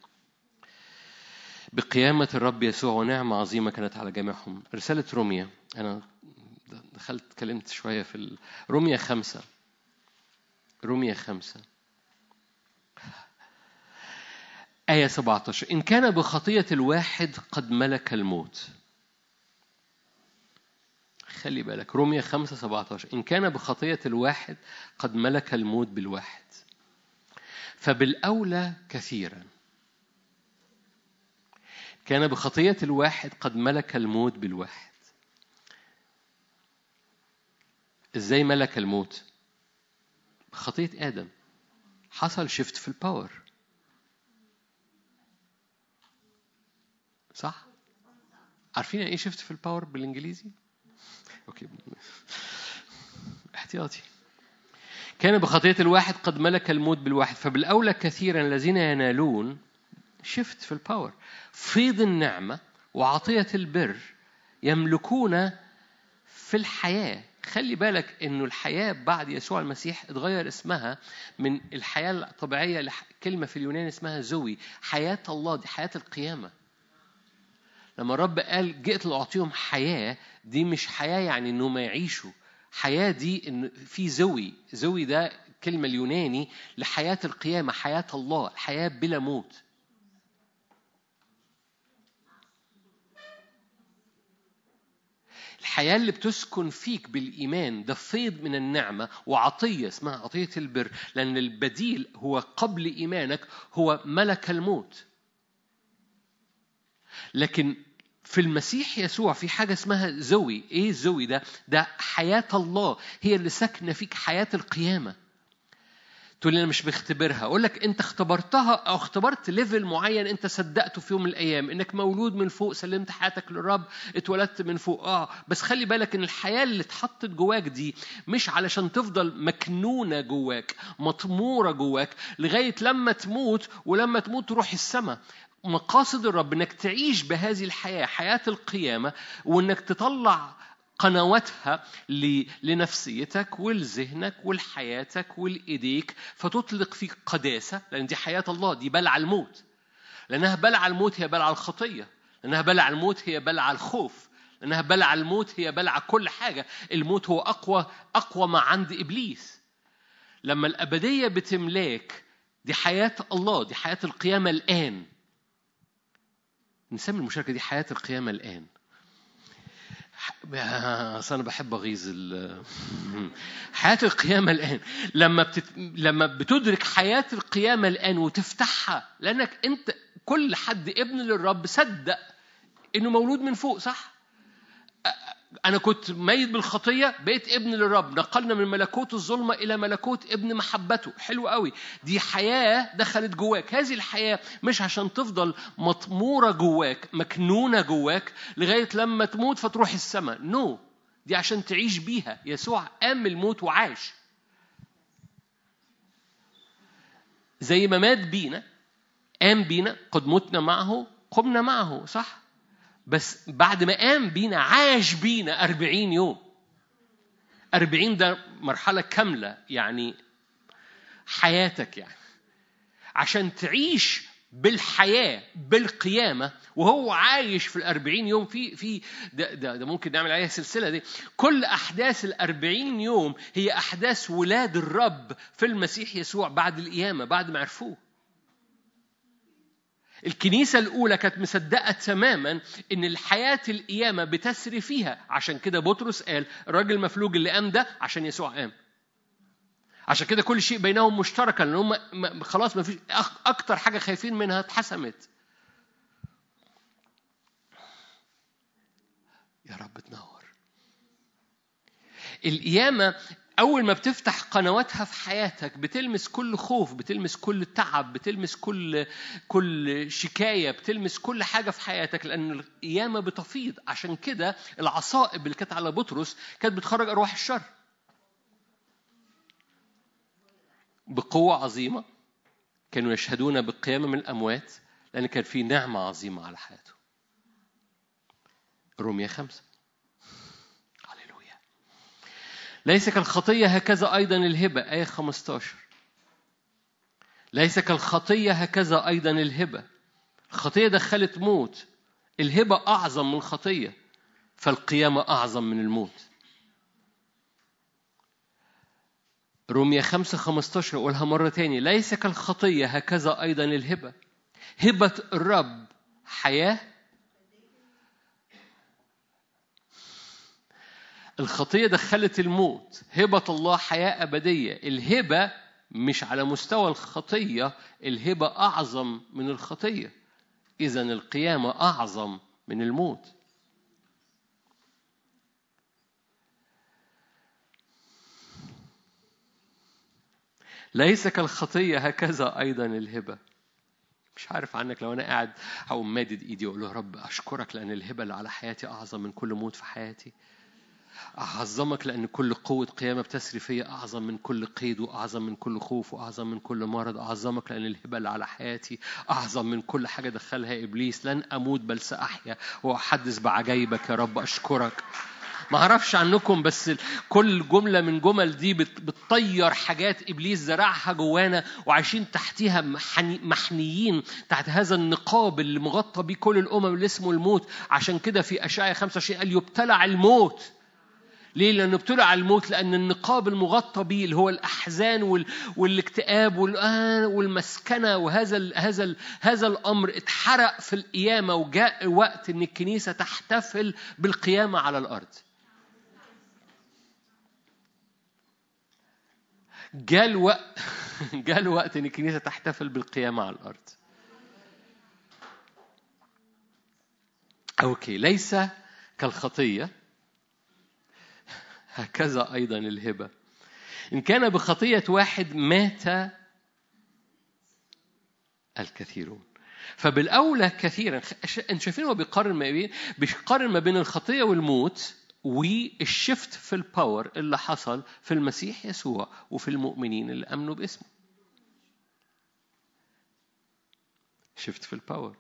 بقيامة الرب يسوع، ونعمة عظيمة كانت على جميعهم. رسالة روميا، أنا اتكلمت شوية في روميا 5. روميا 5 آية 17: إن كان بخطية الواحد قد ملك الموت. خلي بالك رومية 5:17 إن كان بخطية الواحد قد ملك الموت بالواحد فبالأولى كثيرا. كان بخطية الواحد قد ملك الموت بالواحد. إزاي ملك الموت؟ بخطية آدم حصل شيفت في الباور، صح؟ عارفين ايه شيفت في الباور بالانجليزي؟ اوكي احتياطي. كان بخطية الواحد قد ملك الموت بالواحد فبالأولى كثيرا الذين ينالون شيفت في الباور فيض النعمة وعطية البر يملكون في الحياة. خلي بالك إنه الحياة بعد يسوع المسيح اتغير اسمها من الحياة الطبيعية لكلمة في اليونان اسمها زوي، حياة الله، دي حياة القيامة. لما الرب قال جئت لأعطيهم حياة، دي مش حياة يعني إنه ما يعيشوا، حياة دي إن في زوي. زوي ده كلمة اليوناني لحياة القيامة، حياة الله، حياة بلا موت. الحياة اللي بتسكن فيك بالإيمان ده فيض من النعمة وعطية اسمها عطية البر، لأن البديل هو قبل إيمانك هو ملك الموت. لكن في المسيح يسوع في حاجة اسمها زوي. إيه زوي ده؟ ده حياة الله هي اللي ساكنة فيك، حياة القيامة. تقول لي أنا مش بختبرها. أقول لك أنت اختبرتها أو اختبرت ليفل معين أنت صدقته في يوم من الأيام إنك مولود من فوق، سلمت حياتك للرب، اتولدت من فوق. بس خلي بالك إن الحياة اللي اتحطت جواك دي مش علشان تفضل مكنونة جواك، مطمورة جواك لغاية لما تموت، ولما تموت تروح السماء. مقاصد الرب إنك تعيش بهذه الحياة، حياة القيامة، وإنك تطلع قنواتها لنفسيتك ولذهنك ولحياتك ولإيديك، فتطلق فيك قداسة، لأن دي حياة الله، دي بلع الموت. لأنها بلع الموت هي بلع الخطية، لأنها بلع الموت هي بلع الخوف، لأنها بلع الموت هي بلع كل حاجة. الموت هو أقوى ما عند إبليس. لما الأبدية بتملاك، دي حياة الله، دي حياة القيامة الآن. نسمي المشاركة دي حياة القيامة الآن. أنا بحب أغيظ حياة القيامة الآن. لما بتدرك حياة القيامة الآن وتفتحها، لأنك أنت كل حد ابن للرب صدق إنه مولود من فوق، صح؟ أنا كنت ميت بالخطية، بقيت ابن للرب، نقلنا من ملكوت الظلمة إلى ملكوت ابن محبته. حلو قوي. دي حياة دخلت جواك. هذه الحياة مش عشان تفضل مطمورة جواك، مكنونة جواك لغاية لما تموت فتروح السماء. نو، دي عشان تعيش بيها. يسوع قام الموت وعاش. زي ما مات بينا قام بينا، قد متنا معه قمنا معه، صح؟ بس بعد ما قام بينا عاش بينا 40 يوم. 40 ده مرحلة كاملة، يعني حياتك، يعني عشان تعيش بالحياة بالقيامة وهو عايش في 40 يوم. في ده ممكن نعمل عليها سلسلة. دي كل أحداث 40 يوم هي أحداث ولاد الرب في المسيح يسوع بعد القيامة، بعد ما عرفوه. الكنيسة الأولى كانت مصدقة تماما إن الحياة القيامة بتسري فيها. عشان كده بطرس قال الراجل المفلوج اللي قام ده عشان يسوع قام. عشان كده كل شيء بينهم مشتركا، لأن هم خلاص ما فيش أكتر حاجة خايفين منها اتحسمت. يا رب تنور. القيامة أول ما بتفتح قنواتها في حياتك بتلمس كل خوف، بتلمس كل تعب، بتلمس كل شكاية، بتلمس كل حاجة في حياتك، لأن القيامة بتفيض. عشان كده العصائب اللي كانت على بطرس كانت بتخرج أرواح الشر بقوة عظيمة. كانوا يشهدون بالقيامة من الأموات لأن كان في نعمة عظيمة على حياته. رومية 5. ليس كالخطية هكذا أيضا الهبة. آية 15. ليس كالخطية هكذا أيضا الهبة. الخطية دخلت موت، الهبة أعظم من الخطية، فالقيامة أعظم من الموت. رومية 5:15 أقولها مرة تاني. ليس كالخطية هكذا أيضا الهبة. هبة الرب حياة الخطية دخلت الموت، هبة الله حياة أبدية. الهبة مش على مستوى الخطية، الهبة أعظم من الخطية. إذن القيامة أعظم من الموت. ليس كالخطية هكذا أيضا الهبة. مش عارف عنك، لو أنا قاعد أو مادد إيدي وأقول له رب أشكرك لأن الهبة اللي على حياتي أعظم من كل موت في حياتي. أعظمك لأن كل قوة قيامة بتسري فيا أعظم من كل قيد، وأعظم من كل خوف، وأعظم من كل مرض. أعظمك لأن الهبة اللي على حياتي أعظم من كل حاجة دخلها إبليس. لن أموت بل سأحيا وأحدث بعجائبك يا رب. أشكرك. ما أعرفش عنكم، بس كل جملة من جمل دي بتطير حاجات إبليس زرعها جوانا وعايشين تحتها محنيين تحت هذا النقاب اللي مغطى بيه كل الأمم اللي اسمه الموت. عشان كده في أشعياء 25 قال يبتلع الموت. ليه؟ لأنه ابتلع الموت لأن النقاب المغطى بيه اللي هو الأحزان والاكتئاب والمسكنة وهذا الأمر اتحرق في القيامة، وجاء وقت إن الكنيسة تحتفل بالقيامة على الأرض. جاء الوقت إن الكنيسة تحتفل بالقيامة على الأرض. أوكي، ليس كالخطية هكذا أيضا الهبة. إن كان بخطية واحد مات الكثيرون فبالأولى كثيرا. أنت شايفين هو بيقارن ما بين الخطية والموت والشفت في الباور اللي حصل في المسيح يسوع وفي المؤمنين اللي أمنوا باسمه. شفت في الباور.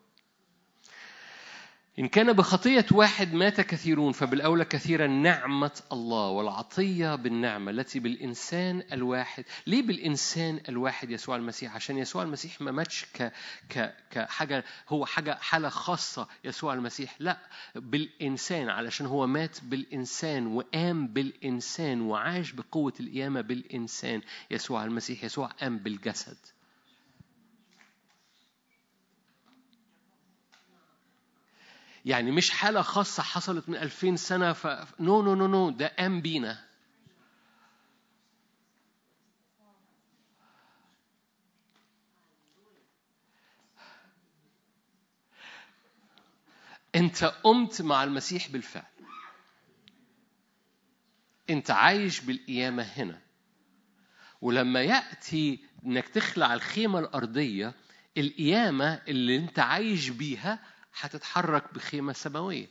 إن كان بخطية واحد مات كثيرون فبالأولى كثيرا نعمة الله والعطية بالنعمة التي بالإنسان الواحد. ليه بالإنسان الواحد يسوع المسيح؟ عشان يسوع المسيح ما ماتش كحاجة، هو حالة خاصة يسوع المسيح، لا، بالإنسان، علشان هو مات بالإنسان وقام بالإنسان وعاش بقوة القيامة بالإنسان. يسوع المسيح يسوع قام بالجسد. يعني مش حالة خاصة حصلت من 2000 سنة نو ده قام بينا. أنت قمت مع المسيح بالفعل. أنت عايش بالقيامة هنا. ولما يأتي إنك تخلع الخيمة الأرضية، القيامة اللي أنت عايش بيها هتتحرك بخيمة سماوية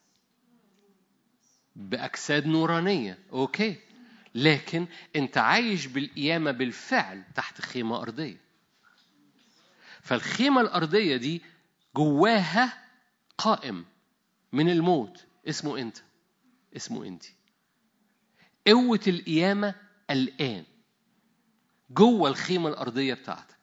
بأجساد نورانية. أوكي، لكن أنت عايش بالقيامة بالفعل تحت خيمة أرضية. فالخيمة الأرضية دي جواها قائم من الموت اسمه أنت، اسمه أنت. قوة القيامة الآن جوه الخيمة الأرضية بتاعتك.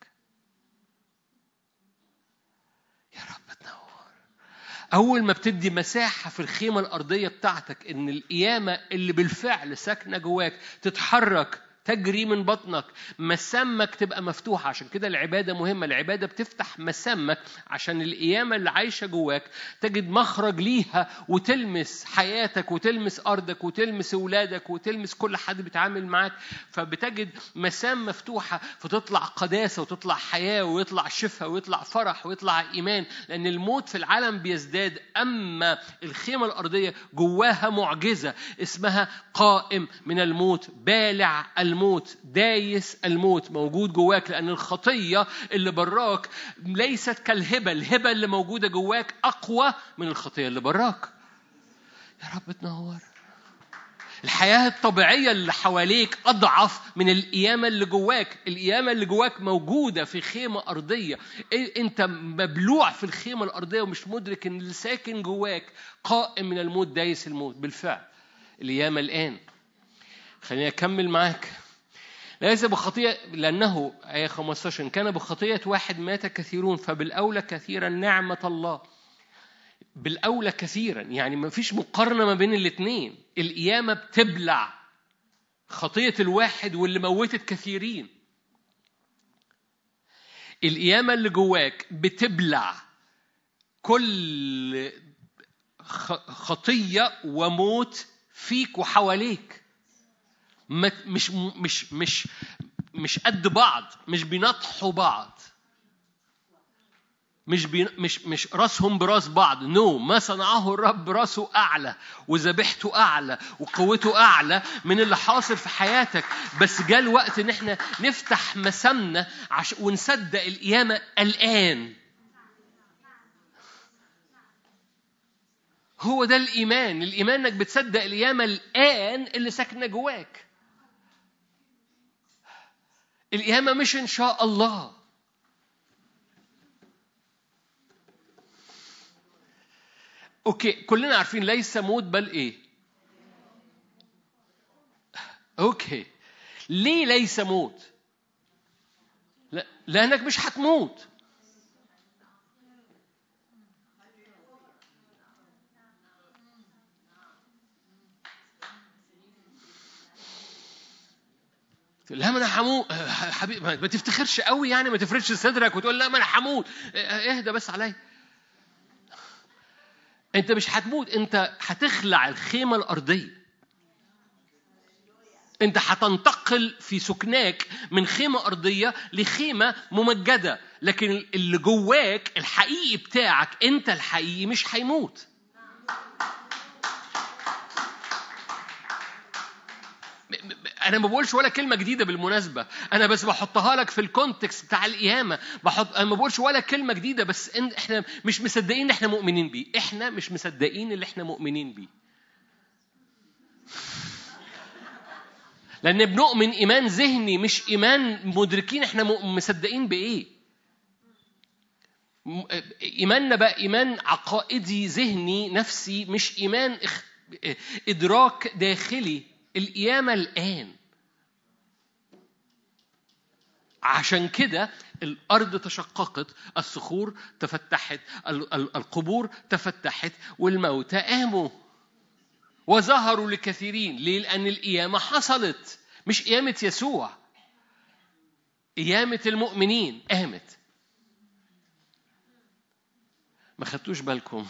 يا رب تنور. أول ما بتدي مساحة في الخيمة الأرضية بتاعتك إن القيامة اللي بالفعل ساكنة جواك تتحرك، تجري من بطنك، مسامك تبقى مفتوحة. عشان كده العبادة مهمة. العبادة بتفتح مسامك عشان القيامة اللي عايشة جواك تجد مخرج ليها وتلمس حياتك وتلمس أرضك وتلمس أولادك وتلمس كل حد بيتعامل معاك. فبتجد مسام مفتوحة، فتطلع قداسة وتطلع حياة ويطلع شفاء ويطلع فرح ويطلع إيمان. لأن الموت في العالم بيزداد، أما الخيمة الأرضية جواها معجزة اسمها قائم من الموت، بالع الموت، دايس الموت موجود جواك. لأن الخطية اللي براك ليست كالهبة. الهبة اللي موجودة جواك أقوى من الخطية اللي براك. يا رب تنور. الحياة الطبيعية اللي حواليك أضعف من القيامة اللي جواك. القيامة اللي جواك موجودة في خيمة أرضية. أنت مبلوع في الخيمة الأرضية ومش مدرك أن اللي ساكن جواك قائم من الموت دايس الموت بالفعل. القيامة الآن. خليني أكمل معاك. ليس بخطية، لأنه آية 15 كان بخطية واحد مات كثيرون فبالأولى كثيرا نعمة الله. بالأولى كثيرا يعني ما فيش مقارنة ما بين الاثنين. القيامة بتبلع خطية الواحد واللي موتت كثيرين. القيامة اللي جواك بتبلع كل خطية وموت فيك وحواليك. مش قد بعض، مش بينطحوا بعض، مش راسهم براس بعض. ما صنعه الرب راسه أعلى وذبيحته أعلى وقوته أعلى من اللي حاصل في حياتك. بس جاء الوقت إن احنا نفتح مسامنا ونصدق القيامة الآن. هو ده الإيمان إنك بتصدق القيامة الآن اللي ساكنة جواك. القيامة مش إن شاء الله. أوكي، كلنا عارفين ليس موت بل إيه؟ أوكي، ليه ليس موت؟ لأنك مش هتموت. لا، ما أنا هموت حبيبي. ما تفتخرش قوي يعني، ما تفرش صدرك وتقول لا ما أنا هموت. اهدى بس عليا. أنت مش هتموت، أنت هتخلع الخيمة الأرضية. أنت هتنتقل في سكناك من خيمة أرضية لخيمة ممجدة، لكن اللي جواك الحقيقي بتاعك أنت الحقيقي مش هيموت. أنا ما بقولش ولا كلمة جديدة بالمناسبة، أنا بس بحطها لك في الكونتكست بتاع القيامة. أنا ما بقولش ولا كلمة جديدة، بس إحنا مش مصدقين إن إحنا مؤمنين بيه. إحنا مش مصدقين اللي إحنا مؤمنين بيه، لأن بنؤمن إيمان ذهني مش إيمان مدركين إحنا مصدقين بإيه. إيماننا بقى إيمان عقائدي ذهني نفسي، مش إيمان إدراك داخلي. القيامة الآن. عشان كده الأرض تشققت، الصخور تفتحت، القبور تفتحت، والموتى قاموا وظهروا لكثيرين. ليه؟ لأن القيامة حصلت. مش قيامة يسوع، قيامة المؤمنين قامت. ما خدتوش بالكم؟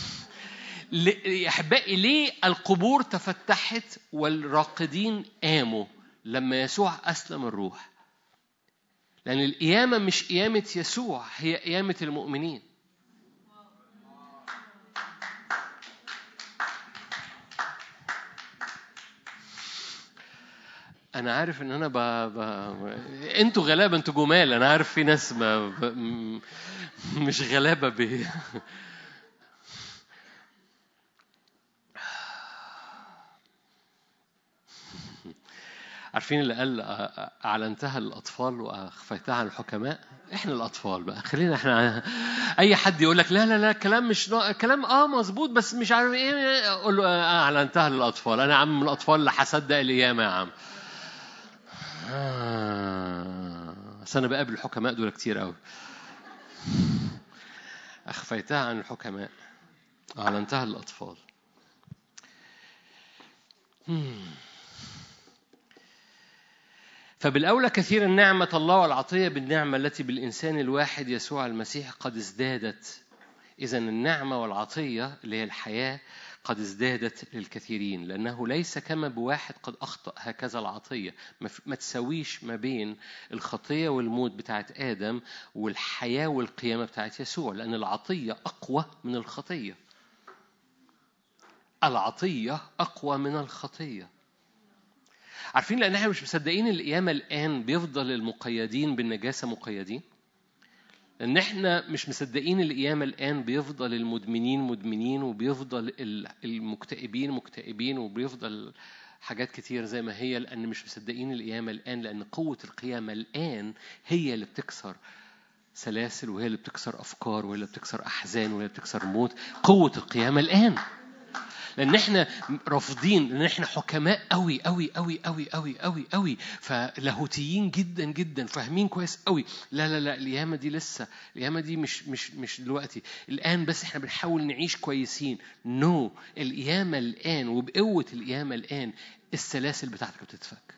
يا أحبائي، ليه القبور تفتحت والراقدين قاموا لما يسوع أسلم الروح؟ لأن القيامة مش قيامة يسوع، هي قيامة المؤمنين. أنا عارف إن أنا أنتوا غلابة، أنتوا جمال. أنا عارف في ناس مش غلابة عارفين اللي قال أعلنتها للأطفال وأخفيتها عن الحكماء؟ إحنا الأطفال بقى، خلينا إحنا. أي حد يقول لك لا لا لا كلام مش كلام مظبوط بس مش عارف إيه، أقول له أعلنتها للأطفال. أنا عم من الأطفال اللي هصدق القيامة يا عم. بس أنا بقابل الحكماء دول كتير قوي. أخفيتها عن الحكماء، أعلنتها للأطفال. فبالأولى كثيرا نعمة الله والعطية بالنعمة التي بالإنسان الواحد يسوع المسيح قد ازدادت. إذن النعمة والعطية اللي هي الحياة قد ازدادت للكثيرين، لأنه ليس كما بواحد قد أخطأ هكذا العطية. ما تسويش ما بين الخطية والموت بتاعت آدم والحياة والقيامة بتاعت يسوع، لأن العطية أقوى من الخطية. العطية أقوى من الخطية. عارفين لأن احنا مش مصدقين القيامة الآن بيفضل المقيدين بالنجاسة مقيدين. لأن احنا مش مصدقين القيامة الآن بيفضل المدمنين مدمنين، وبيفضل المكتئبين مكتئبين، وبيفضل حاجات كتير زي ما هي. لأن مش مصدقين القيامة الآن، لأن قوة القيامة الآن هي اللي بتكسر سلاسل، وهي اللي بتكسر أفكار، وهي اللي بتكسر أحزان، وهي اللي بتكسر موت. قوة القيامة الآن. لأن إحنا رافضين، لأن إحنا حكماء قوي قوي قوي قوي قوي قوي قوي، فلاهوتيين جدا جدا، فاهمين كويس قوي. لا لا لا، القيامة دي لسه، القيامة دي مش دلوقتي الآن، بس إحنا بنحاول نعيش كويسين. القيامة الآن، وبقوة القيامة الآن السلاسل بتاعتك بتتفك.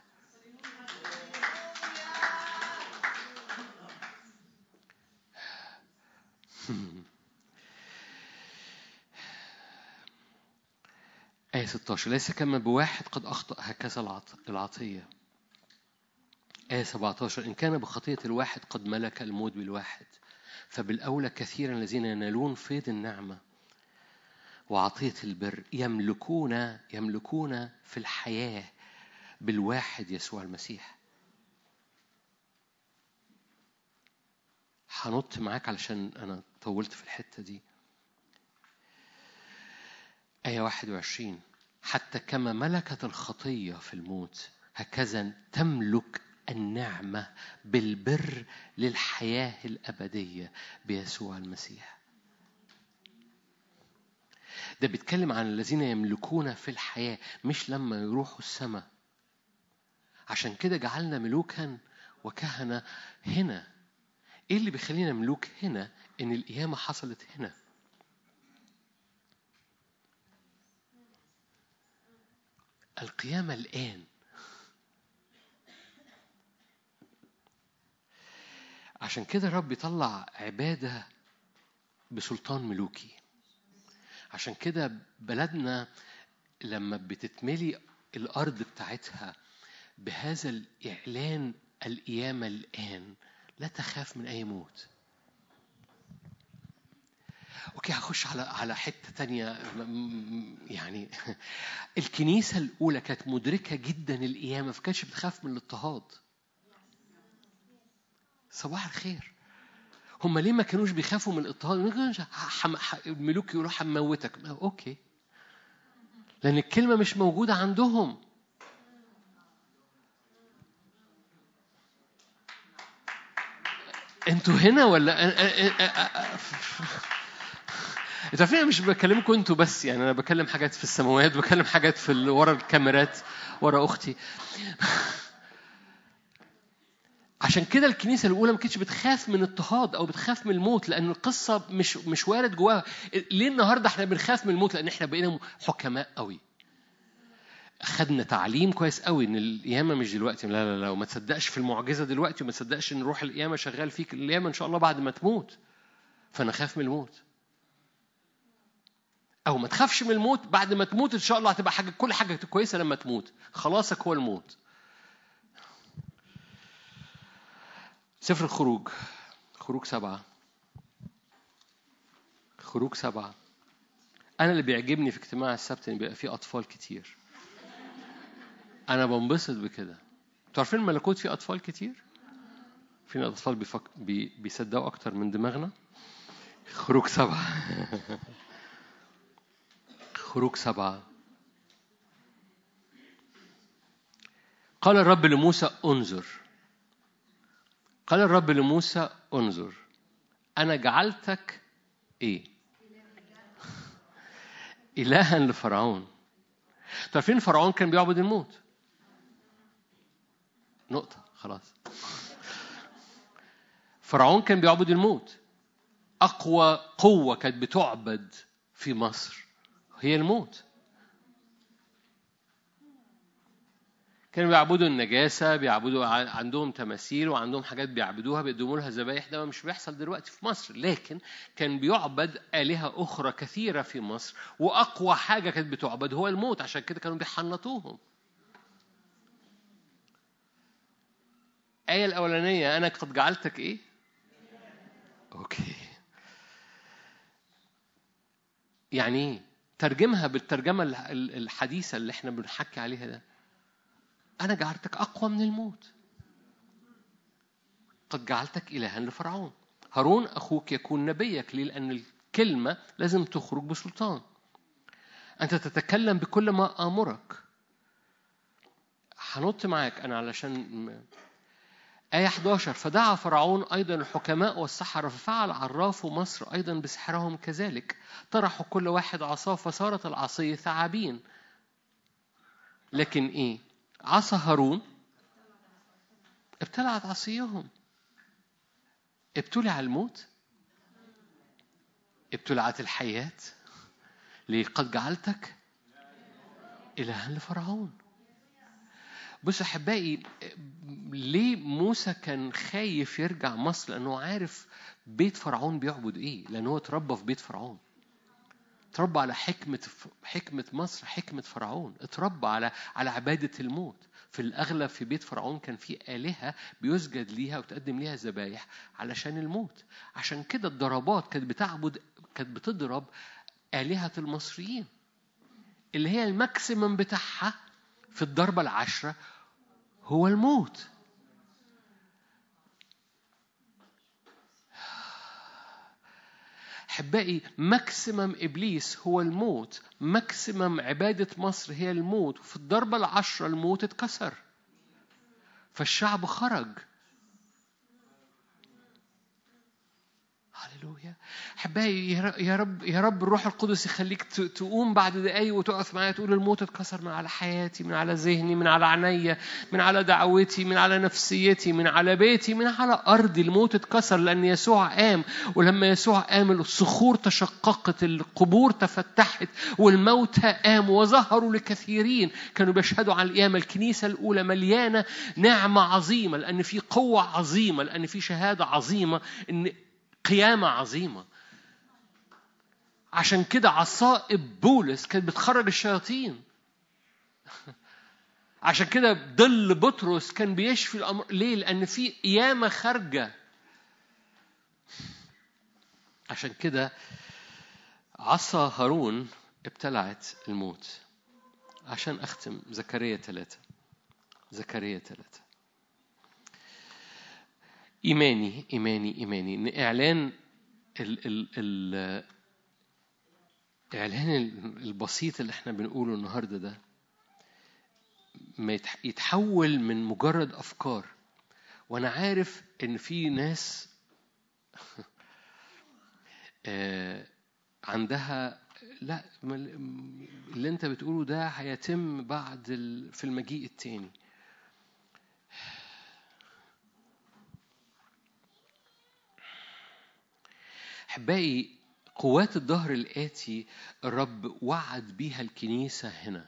آية 16 ليس كما بواحد قد أخطأ هكذا العطية. آية 17 إن كان بخطية الواحد قد ملك الموت بالواحد فبالأولى كثيرا الذين ينالون فيض النعمة وعطية البر يملكون في الحياة بالواحد يسوع المسيح. هنط معاك علشان أنا طولت في الحتة دي. آية 21 حتى كما ملكت الخطية في الموت هكذا تملك النعمة بالبر للحياة الأبدية بيسوع المسيح. ده بيتكلم عن الذين يملكون في الحياة مش لما يروحوا السماء. عشان كده جعلنا ملوكا وكهنة هنا. إيه اللي بيخلينا ملوك هنا؟ إن القيامة حصلت هنا. القيامة الآن. عشان كده الرب يطلع عبادة بسلطان ملوكي. عشان كده بلدنا لما بتتملي الأرض بتاعتها بهذا الإعلان القيامة الآن لا تخاف من أي موت. أوكي هخش على حتة تانية. يعني الكنيسة الأولى كانت مدركة جدا القيامة فكانتش بتخاف من الاضطهاد. صباح الخير. هم ليه ما كانوش بيخافوا من الاضطهاد؟ الملوك يقولوا هنموتك. أوكي لأن الكلمة مش موجودة عندهم. انتوا هنا ولا انتوا عارفين مش بكلمكم انتوا بس، يعني انا بكلم حاجات في السماوات، بكلم حاجات في ورا الكاميرات ورا اختي. عشان كده الكنيسة الأولى ما كانتش بتخاف من اضطهاد أو بتخاف من الموت لأن القصة مش وارد جواها. ليه النهاردة احنا بنخاف من الموت؟ لأن احنا بقينا حكماء قوي. أخدنا تعليم كويس قوي إن القيامة مش دلوقتي. لا لا لا، وما تصدقش في المعجزة دلوقتي، وما تصدقش إن روح القيامة شغال فيك. القيامة إن شاء الله بعد ما تموت. فأنا خاف من الموت. أو ما تخافش من الموت، بعد ما تموت إن شاء الله هتبقى حاجة، كل حاجة كويسة لما تموت. خلاصك هو الموت. سفر الخروج، خروج 7. خروج 7. أنا اللي بيعجبني في اجتماع السبت إن بيبقى فيه أطفال كتير. أنا بنبسط بكده. تعرفين الملكوت فيه أطفال كتير؟ فينا أطفال بيصدقوا أكتر من دماغنا. خروج 7. خروج 7. قال الرب لموسى انظر. قال الرب لموسى انظر أنا جعلتك إيه؟ إلها لفرعون. تعرفين فرعون كان بيعبد الموت. نقطة. خلاص. فرعون كان بيعبد الموت. أقوى قوة كانت بتعبد في مصر هي الموت. كانوا بيعبدوا النجاسة، بيعبدوا عندهم تماثيل وعندهم حاجات بيعبدوها، بيقدموا لها ذبائح. ده مش بيحصل دلوقتي في مصر، لكن كان بيعبد آلهة أخرى كثيرة في مصر، وأقوى حاجة كانت بتعبد هو الموت. عشان كده كانوا بيحنطوهم. آية الأولانية أنا قد جعلتك إيه؟ أوكي. يعني إيه؟ ترجمها بالترجمة الحديثة اللي إحنا بنحكي عليها ده. أنا جعلتك أقوى من الموت. قد جعلتك إلها لفرعون. هارون أخوك يكون نبيك. ليه؟ لأن الكلمة لازم تخرج بسلطان. أنت تتكلم بكل ما آمرك. هنط معاك أنا علشان آية 11 فدعا فرعون أيضا الحكماء والسحرة ففعل عرافوا مصر أيضا بسحرهم كذلك. طرحوا كل واحد عصاه فصارت العصي ثعابين. لكن إيه؟ عصا هارون ابتلعت عصيهم. ابتلع الموت، ابتلعت الحياة. ليه؟ قد جعلتك إلها لفرعون. بص أحبائي، ليه موسى كان خايف يرجع مصر؟ لأنه عارف بيت فرعون بيعبد إيه، لأنه اتربى في بيت فرعون. اتربى على حكمة مصر، حكمة فرعون. اتربى على عبادة الموت. في الأغلب في بيت فرعون كان في آلهة بيسجد ليها وتقدم ليها ذبايح علشان الموت. عشان كده الضربات كانت بتضرب آلهة المصريين، اللي هي الماكسيمم بتاعها في الضربة 10 هو الموت. أحبائي، ماكسيمم إبليس هو الموت، ماكسيمم عبادة مصر هي الموت. وفي الضربة 10 الموت اتكسر، فالشعب خرج. هللويا. أحبائي، يا رب الروح القدس يخليك تقوم بعد دقايق وتقف معايا تقول الموت اتكسر من على حياتي، من على ذهني، من على عينيا، من على دعوتي، من على نفسيتي، من على بيتي، من على أرضي. الموت اتكسر لأن يسوع قام. ولما يسوع قام الصخور تشققت، القبور تفتحت، والموتى قاموا وظهروا لكثيرين كانوا بيشهدوا على القيامة. الكنيسة الأولى مليانة نعمة عظيمة، لأن في قوة عظيمة، لأن في شهادة عظيمة، إن قيامة عظيمة. عشان كده عصائب بولس كانت بتخرج الشياطين. عشان كده ظل بطرس كان بيشفي الأمر. ليه؟ لأن في قيامة خارجة. عشان كده عصا هارون ابتلعت الموت. عشان أختم زكريا 3. إيماني إن إعلان الإعلان البسيط اللي احنا بنقوله النهاردة ده ما يتحول من مجرد أفكار. وأنا عارف إن في ناس عندها لا، اللي انت بتقوله ده هيتم بعد في المجيء التاني. أحبائي، قوات الظهر الآتي الرب وعد بيها الكنيسة هنا.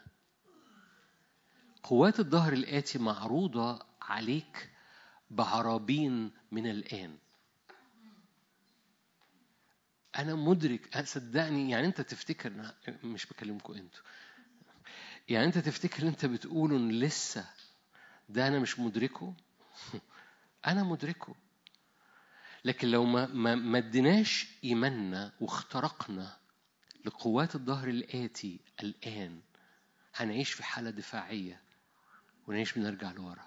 قوات الظهر الآتي معروضة عليك بعرابين من الآن. أنا مدرك، صدقني. يعني أنت تفتكر، مش بكلمكم أنتوا، يعني أنت تفتكر أنت بتقولوا إن لسه ده أنا مش مدركه. أنا مدركه. لكن لو ما اديناش إيماننا واخترقنا لقوات الظهر الآتي الآن، هنعيش في حالة دفاعية ونعيش بنرجع لورا.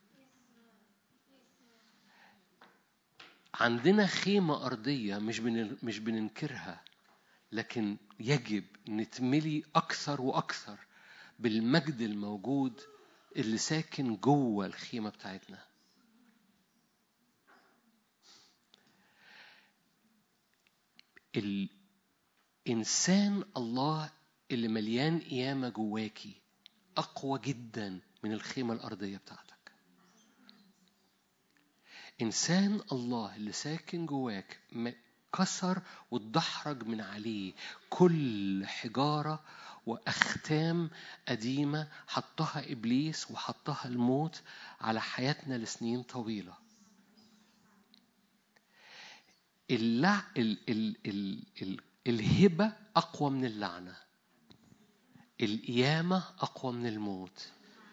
عندنا خيمة أرضية مش بننكرها، لكن يجب نتملي أكثر وأكثر بالمجد الموجود اللي ساكن جوه الخيمة بتاعتنا. الإنسان الله اللي مليان قيامة جواكي أقوى جدا من الخيمة الأرضية بتاعتك. إنسان الله اللي ساكن جواك كسر واتدحرج من عليه كل حجارة وأختام قديمة حطها إبليس وحطها الموت على حياتنا لسنين طويلة. الهبة أقوى من اللعنة، القيامة أقوى من الموت.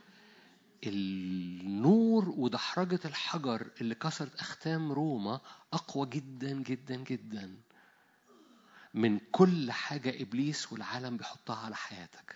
النور ودحرجة الحجر اللي كسرت أختام روما أقوى جدا جدا جدا من كل حاجة إبليس والعالم بيحطها على حياتك.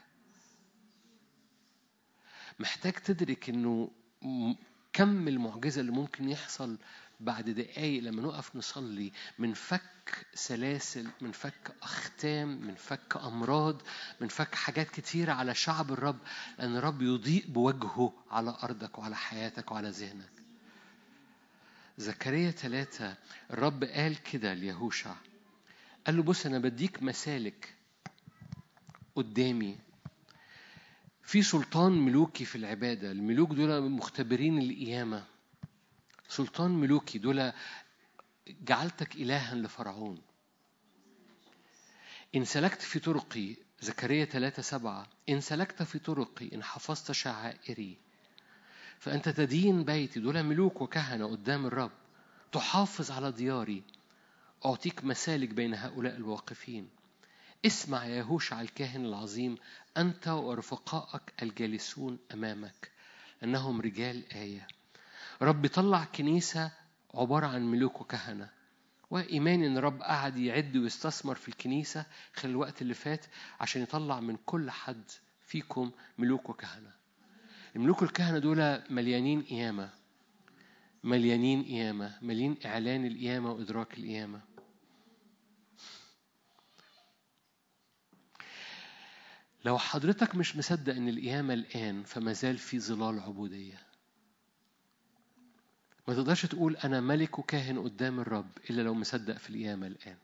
محتاج تدرك إنه كم المعجزة اللي ممكن يحصل بعد دقايق لما نقف نصلي، من فك سلاسل، من فك أختام، من فك أمراض، من فك حاجات كتيرة على شعب الرب، لأن الرب يضيء بوجهه على أرضك وعلى حياتك وعلى ذهنك. زكريا 3 الرب قال كده ليهوشع، قال له بص أنا بديك مسالك قدامي. في سلطان ملوكي في العبادة. الملوك دول مختبرين القيامة. سلطان ملوكي دول جعلتك إلها لفرعون. إن سلكت في طرقي، زكريا 3:7، إن سلكت في طرقي، إن حفظت شعائري، فأنت تدين بيتي. دول ملوك وكهنة قدام الرب. تحافظ على دياري، أعطيك مسالك بين هؤلاء الواقفين. اسمع يا يهوشع الكاهن العظيم، أنت ورفقائك الجالسون أمامك أنهم رجال آية. رب طلع كنيسة عبارة عن ملوك وكهنة، وإيماني إن رب قعد يعد ويستثمر في الكنيسة خلال الوقت اللي فات عشان يطلع من كل حد فيكم ملوك وكهنة. الملوك والكهنة دول مليانين قيامة، مليانين قيامة، مليانين إعلان القيامة وإدراك القيامة. لو حضرتك مش مصدق إن القيامة الآن، فما زال في ظلال عبودية. ما تقدرش تقول أنا ملك وكاهن قدام الرب إلا لو مصدق في القيامة الآن.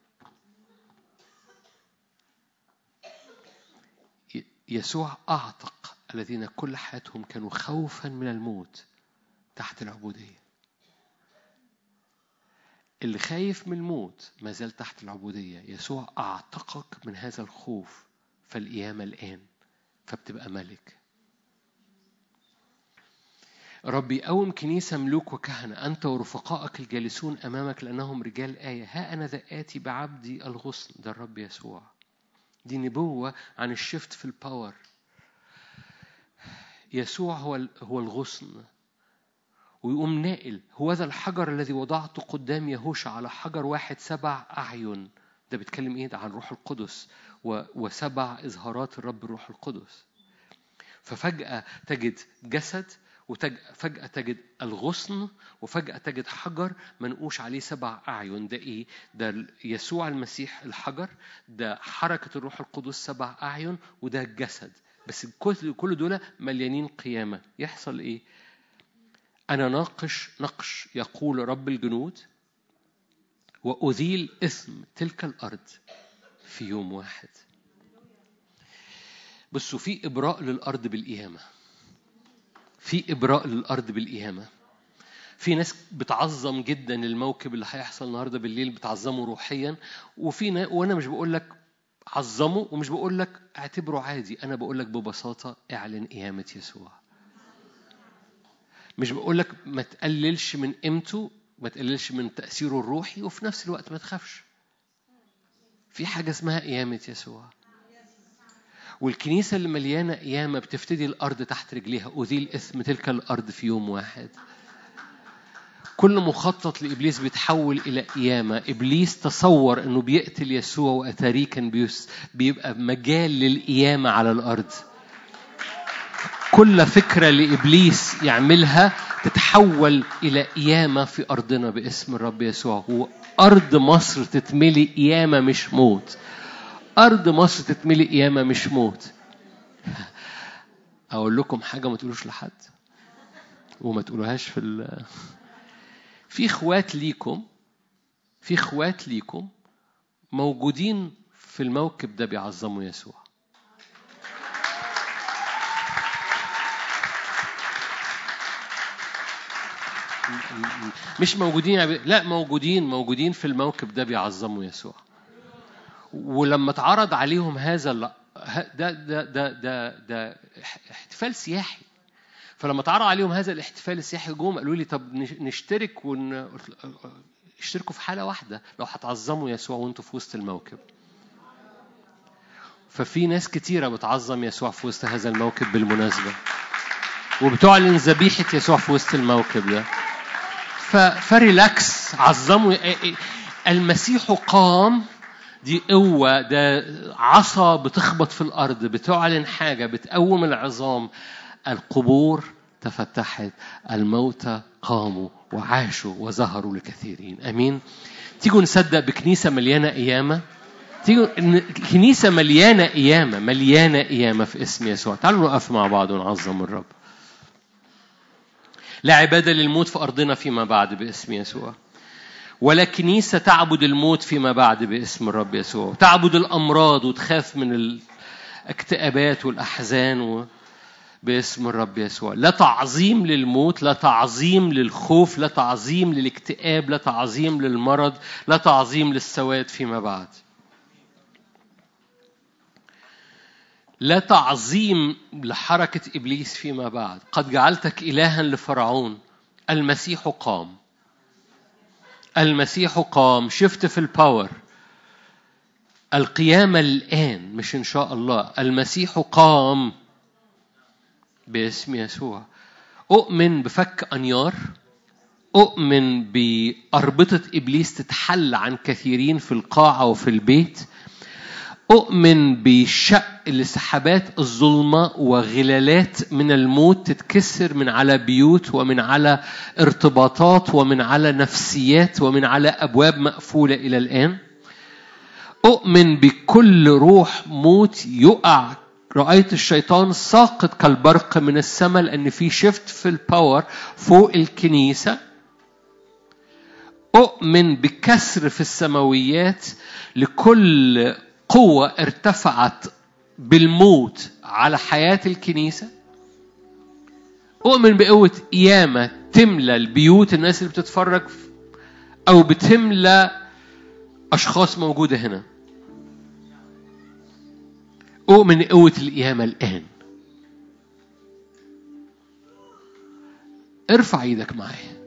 يسوع أعتق الذين كل حياتهم كانوا خوفا من الموت تحت العبودية. اللي خايف من الموت ما زال تحت العبودية. يسوع أعتقك من هذا الخوف، فالقيامة الآن، فبتبقى ملك. ربي يقوم كنيسة ملوك وكهنة، أنت ورفقائك الجالسون أمامك لأنهم رجال آية. ها أنا ذا آتي بعبدي الغصن. ده الرب يسوع. دي نبوة عن الشفت في الباور. يسوع هو الغصن، ويقوم نائل. هو ذا الحجر الذي وضعته قدام يهوشع، على حجر واحد 7 أعين. ده بيتكلم إيه؟ ده عن روح القدس و7 إظهارات الرب الروح القدس. ففجأة تجد جسد، وفجأة تجد الغصن، وفجأة تجد حجر منقوش عليه 7 أعين. ده إيه؟ ده يسوع المسيح الحجر، ده حركة الروح القدس 7 أعين، وده الجسد. بس كل دول مليانين قيامة. يحصل إيه؟ أنا نقش يقول رب الجنود، وأذيل إثم تلك الأرض في يوم واحد. بصوا، في إبراء للأرض بالقيامة. في إبراء للأرض بالقيامة. في ناس بتعظم جدا الموكب اللي هيحصل النهاردة بالليل، بتعظمه روحيا. وأنا مش بقول لك عظمه، ومش بقول لك اعتبره عادي. أنا بقول لك ببساطة اعلن قيامة يسوع. مش بقول لك ما تقللش من قيمته، ما تقللش من تأثيره الروحي، وفي نفس الوقت ما تخافش. في حاجة اسمها قيامة يسوع. والكنيسة اللي مليانة قيامة بتفتدي الأرض تحت رجليها. أذيل إثم تلك الأرض في يوم واحد. كل مخطط لإبليس بيتحول إلى قيامة. إبليس تصور أنه بيقتل يسوع، وأتاريه كان بيبقى مجال للقيامة على الأرض. كل فكرة لإبليس يعملها تتحول إلى قيامة في أرضنا باسم الرب يسوع. وأرض مصر تتملي قيامة مش موت. أرض مصر تتملي قيامة مش موت. أقول لكم حاجة ما تقولوش لحد، وما تقولوهاش في إخوات ليكم موجودين في الموكب ده بيعظموا يسوع. مش موجودين، لا، موجودين في الموكب ده بيعظموا يسوع. ولما اتعرض عليهم هذا ده احتفال سياحي. فلما اتعرض عليهم هذا الاحتفال السياحي، جم قالوا لي طب نشترك، اشتركوا في حالة واحدة لو هتعظموا يسوع وانتوا في وسط الموكب. ففي ناس كتيرة بتعظم يسوع في وسط هذا الموكب بالمناسبة، وبتعلن ذبيحة يسوع في وسط الموكب ده. فريلاكس، عظموا. المسيح قام. دي قوة، ده عصا بتخبط في الأرض، بتعلن حاجة، بتقوم العظام. القبور تفتحت، الموتى قاموا وعاشوا وظهروا لكثيرين. أمين. تيجوا نصدق بكنيسة مليانة قيامة. تيجوا كنيسة مليانة قيامة، مليانة قيامة في اسم يسوع. تعالوا نقف مع بعض ونعظم الرب. لا عبادة للموت في أرضنا فيما بعد باسم يسوع، ولا كنيسة تعبد الموت فيما بعد باسم الرب يسوع. تعبد الأمراض وتخاف من الاكتئابات والأحزان باسم الرب يسوع. لا تعظيم للموت، لا تعظيم للخوف، لا تعظيم للاكتئاب، لا تعظيم للمرض، لا تعظيم للسواد فيما بعد. لا تعظيم لحركة إبليس فيما بعد. قد جعلتك إلها لفرعون. المسيح قام. المسيح قام. شفت في الباور. القيامة الآن، مش إن شاء الله. المسيح قام باسم يسوع. أؤمن بفك أنيار، أؤمن بأربطة إبليس تتحل عن كثيرين في القاعة وفي البيت. أؤمن بشق لسحابات الظلمة وغلالات من الموت تتكسر من على بيوت ومن على ارتباطات ومن على نفسيات ومن على أبواب مقفولة إلى الآن. أؤمن بكل روح موت يقع. رأيت الشيطان ساقط كالبرق من السماء، لأن في شفت في الباور فوق الكنيسة. أؤمن بكسر في السماويات لكل قوة ارتفعت بالموت على حياة الكنيسة. أؤمن بقوة قيامة تملى البيوت، الناس اللي بتتفرج أو بتملى أشخاص موجودة هنا. أؤمن قوة القيامة الآن. ارفع ايدك معايا.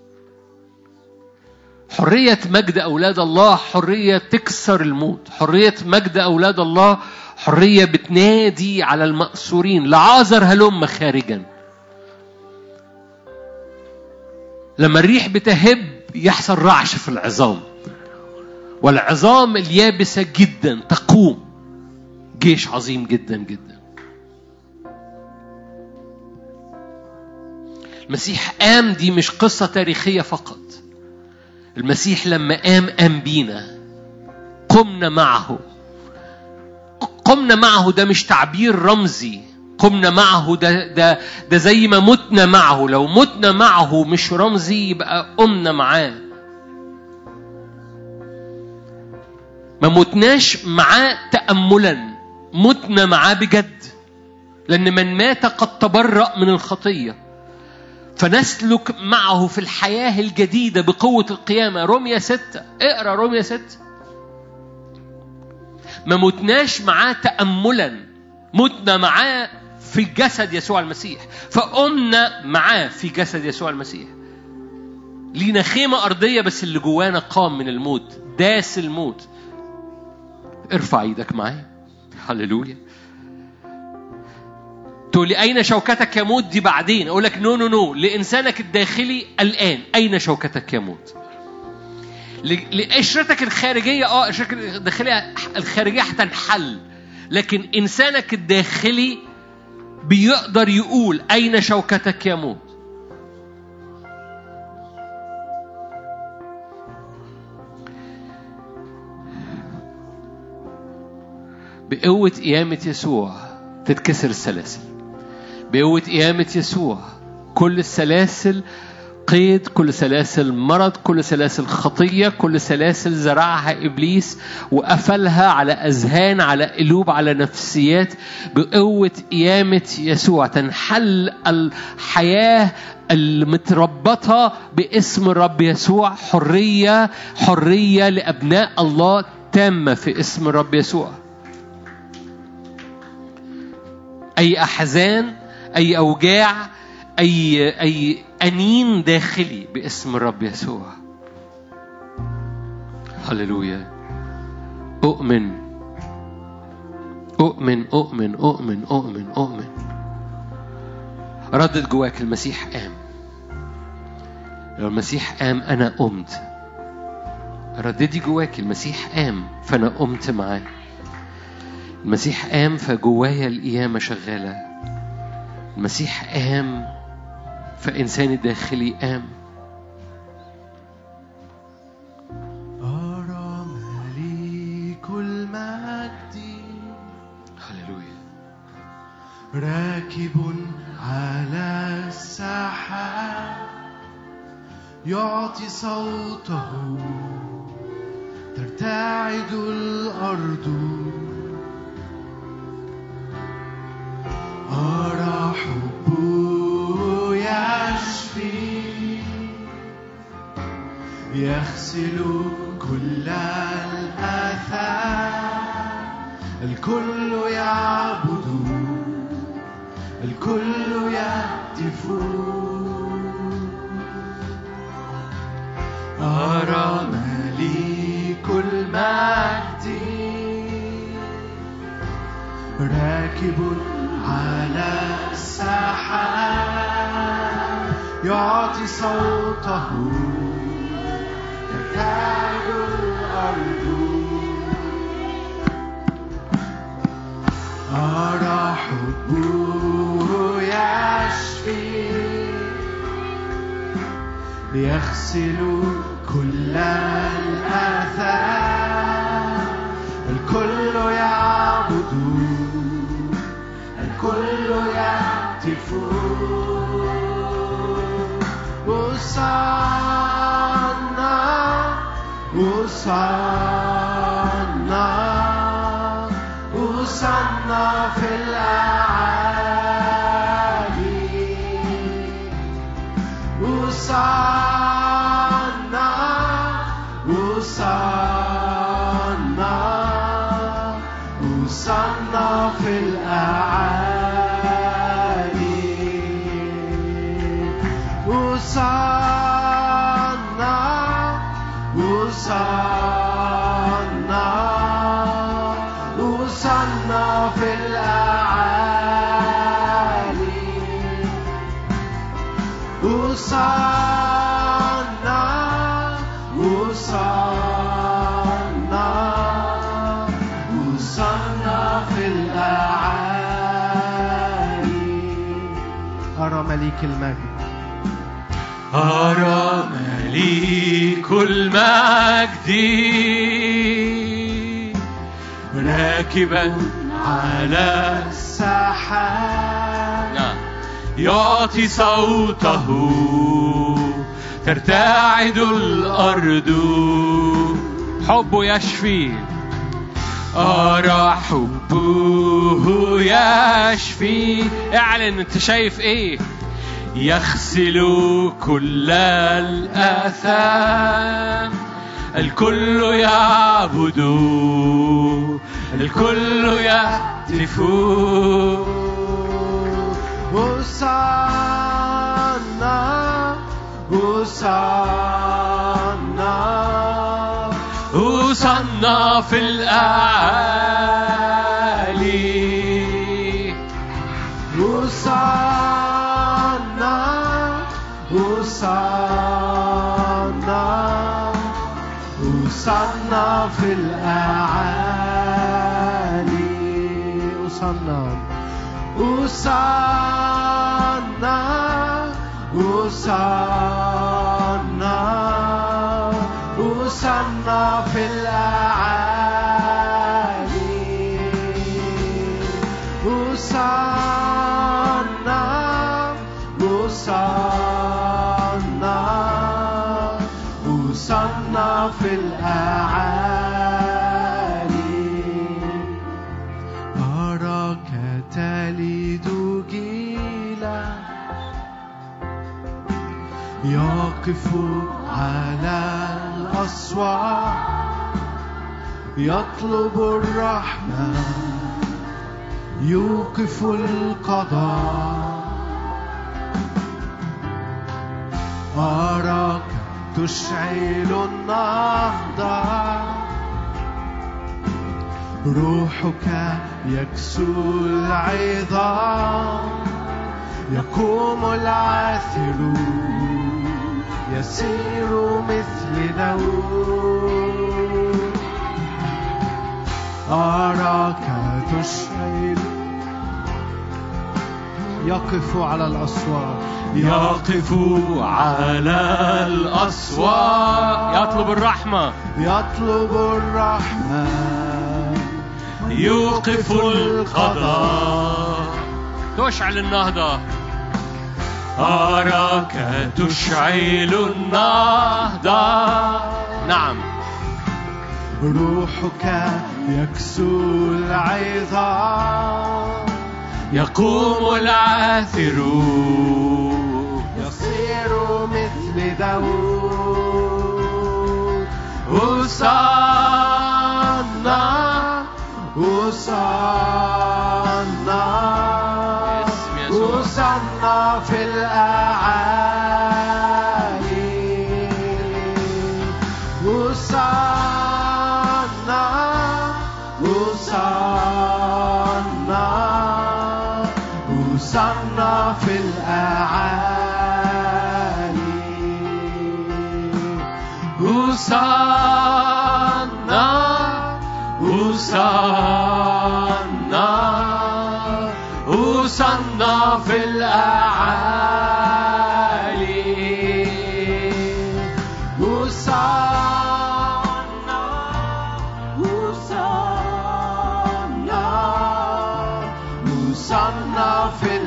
حرية مجد أولاد الله، حرية تكسر الموت. حرية مجد أولاد الله، حرية بتنادي على المأسورين. لعازر هلم خارجا. لما الريح بتهب يحصل رعش في العظام، والعظام اليابسة جدا تقوم. جيش عظيم جدا جدا. المسيح قام، دي مش قصة تاريخية فقط. المسيح لما قام بينا، قمنا معه. قمنا معه ده مش تعبير رمزي. قمنا معه ده زي ما متنا معه. لو متنا معه مش رمزي يبقى قمنا معاه. ما متناش معاه تأملا، متنا معاه بجد. لأن من مات قد تبرأ من الخطية، فنسلك معه في الحياة الجديدة بقوة القيامة. رومية 6، اقرأ رومية 6. ما متناش معاه تأملا، متنا معاه في جسد يسوع المسيح، فقمنا معاه في جسد يسوع المسيح. لينا خيمة أرضية بس اللي جوانا قام من الموت، داس الموت. ارفع ايدك معايا. هللويا. تقول لي أين شوكتك يموت؟ دي بعدين. أقول لك نو لإنسانك الداخلي الآن. أين شوكتك يموت؟ لقشرتك الخارجية قشرتك الخارجية هتنحل، لكن إنسانك الداخلي بيقدر يقول أين شوكتك يموت. بقوة قيامة يسوع تتكسر السلاسل. بقوة قيامة يسوع كل السلاسل قيد، كل سلاسل مرض، كل سلاسل خطية، كل سلاسل زرعها إبليس وقفلها على أذهان، على قلوب، على نفسيات، بقوة قيامة يسوع تنحل الحياة المتربطة باسم الرب يسوع. حرية لأبناء الله تامة في اسم الرب يسوع. أي أحزان، أي أوجاع، أي أنين داخلي باسم الرب يسوع. هللويا. أؤمن. ردد جواك المسيح قام. لو المسيح قام أنا قمت. رددي جواك المسيح قام فأنا قمت معاه. المسيح قام فجوايا القيامة شغالة. المسيح قام فإنسان الداخلي قام. أرى مليك المجد هللويا راكب على السحاب، يعطي صوته ترتعد الأرض. أرى حبه يشفي، يغسل كل الآثام. الكل يعبد، الكل يهتف. أرى مليك المجد راكب على السحاب يعطي صوته ترتعد الأرض أرى حبه يشفي يغسل كل الآثام الكل يعبد الكل يهتف وصلنا وصلنا وصلنا في الأعالي وصلنا وصلنا وصلنا في الأعالي وصلنا وصلنا وصلنا في الأعالي وصلنا وصلنا وصلنا في الأعالي أرى مليك المجد أرى مليك المجد راكبا على السحاب يعطي صوته ترتعد الأرض حبه يشفي أرى حبه يشفي اعلن انت شايف ايه يغسل كل الآثام الكل يعبد الكل يهتف وصلنا وصلنا وصلنا في الأعالي وصلنا وصلنا وصلنا في الأعالي وصلنا وصلنا وصلنا وصلنا في الأعالي وصلنا وصلنا وصلنا في الأعالي أراك تلد جيلا يقف على الأسوار يطلب الرحمة يوقف القضاء أراك تشعل النهضة روحك يكسو العظام يقوم العاثر يسير مثل داود أراك تشعل يقف على الأسوار يقف على الأسوار يطلب الرحمة يطلب الرحمة يوقف القضاء تشعل النهضة أراك تشعل النهضة نعم روحك يكسو العظام يقوم العاثر يصير مثل داود وصلنا وصلنا وصلنا في الأعالي وصلنا وصلنا وصلنا في الأعالي وصلنا وصلنا وصلنا في الأعالي وصلنا وصلنا وصلنا في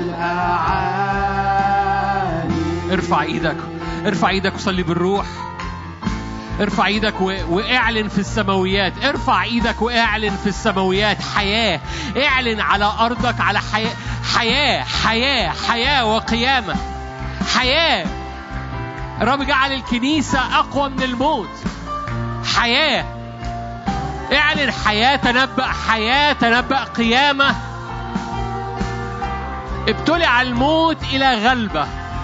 الأعالي. ارفع ايدك، ارفع ايدك وصلي بالروح. ارفع ايدك واعلن في السماويات. ارفع ايدك واعلن في السماويات حياة. اعلن على ارضك على حياة، حياة حياة حياة وقيامة. حياة. الرب جعل الكنيسة اقوى من الموت. حياة. اعلن حياة، تنبأ حياة، تنبأ قيامة. ابتلع الموت الى غلبة.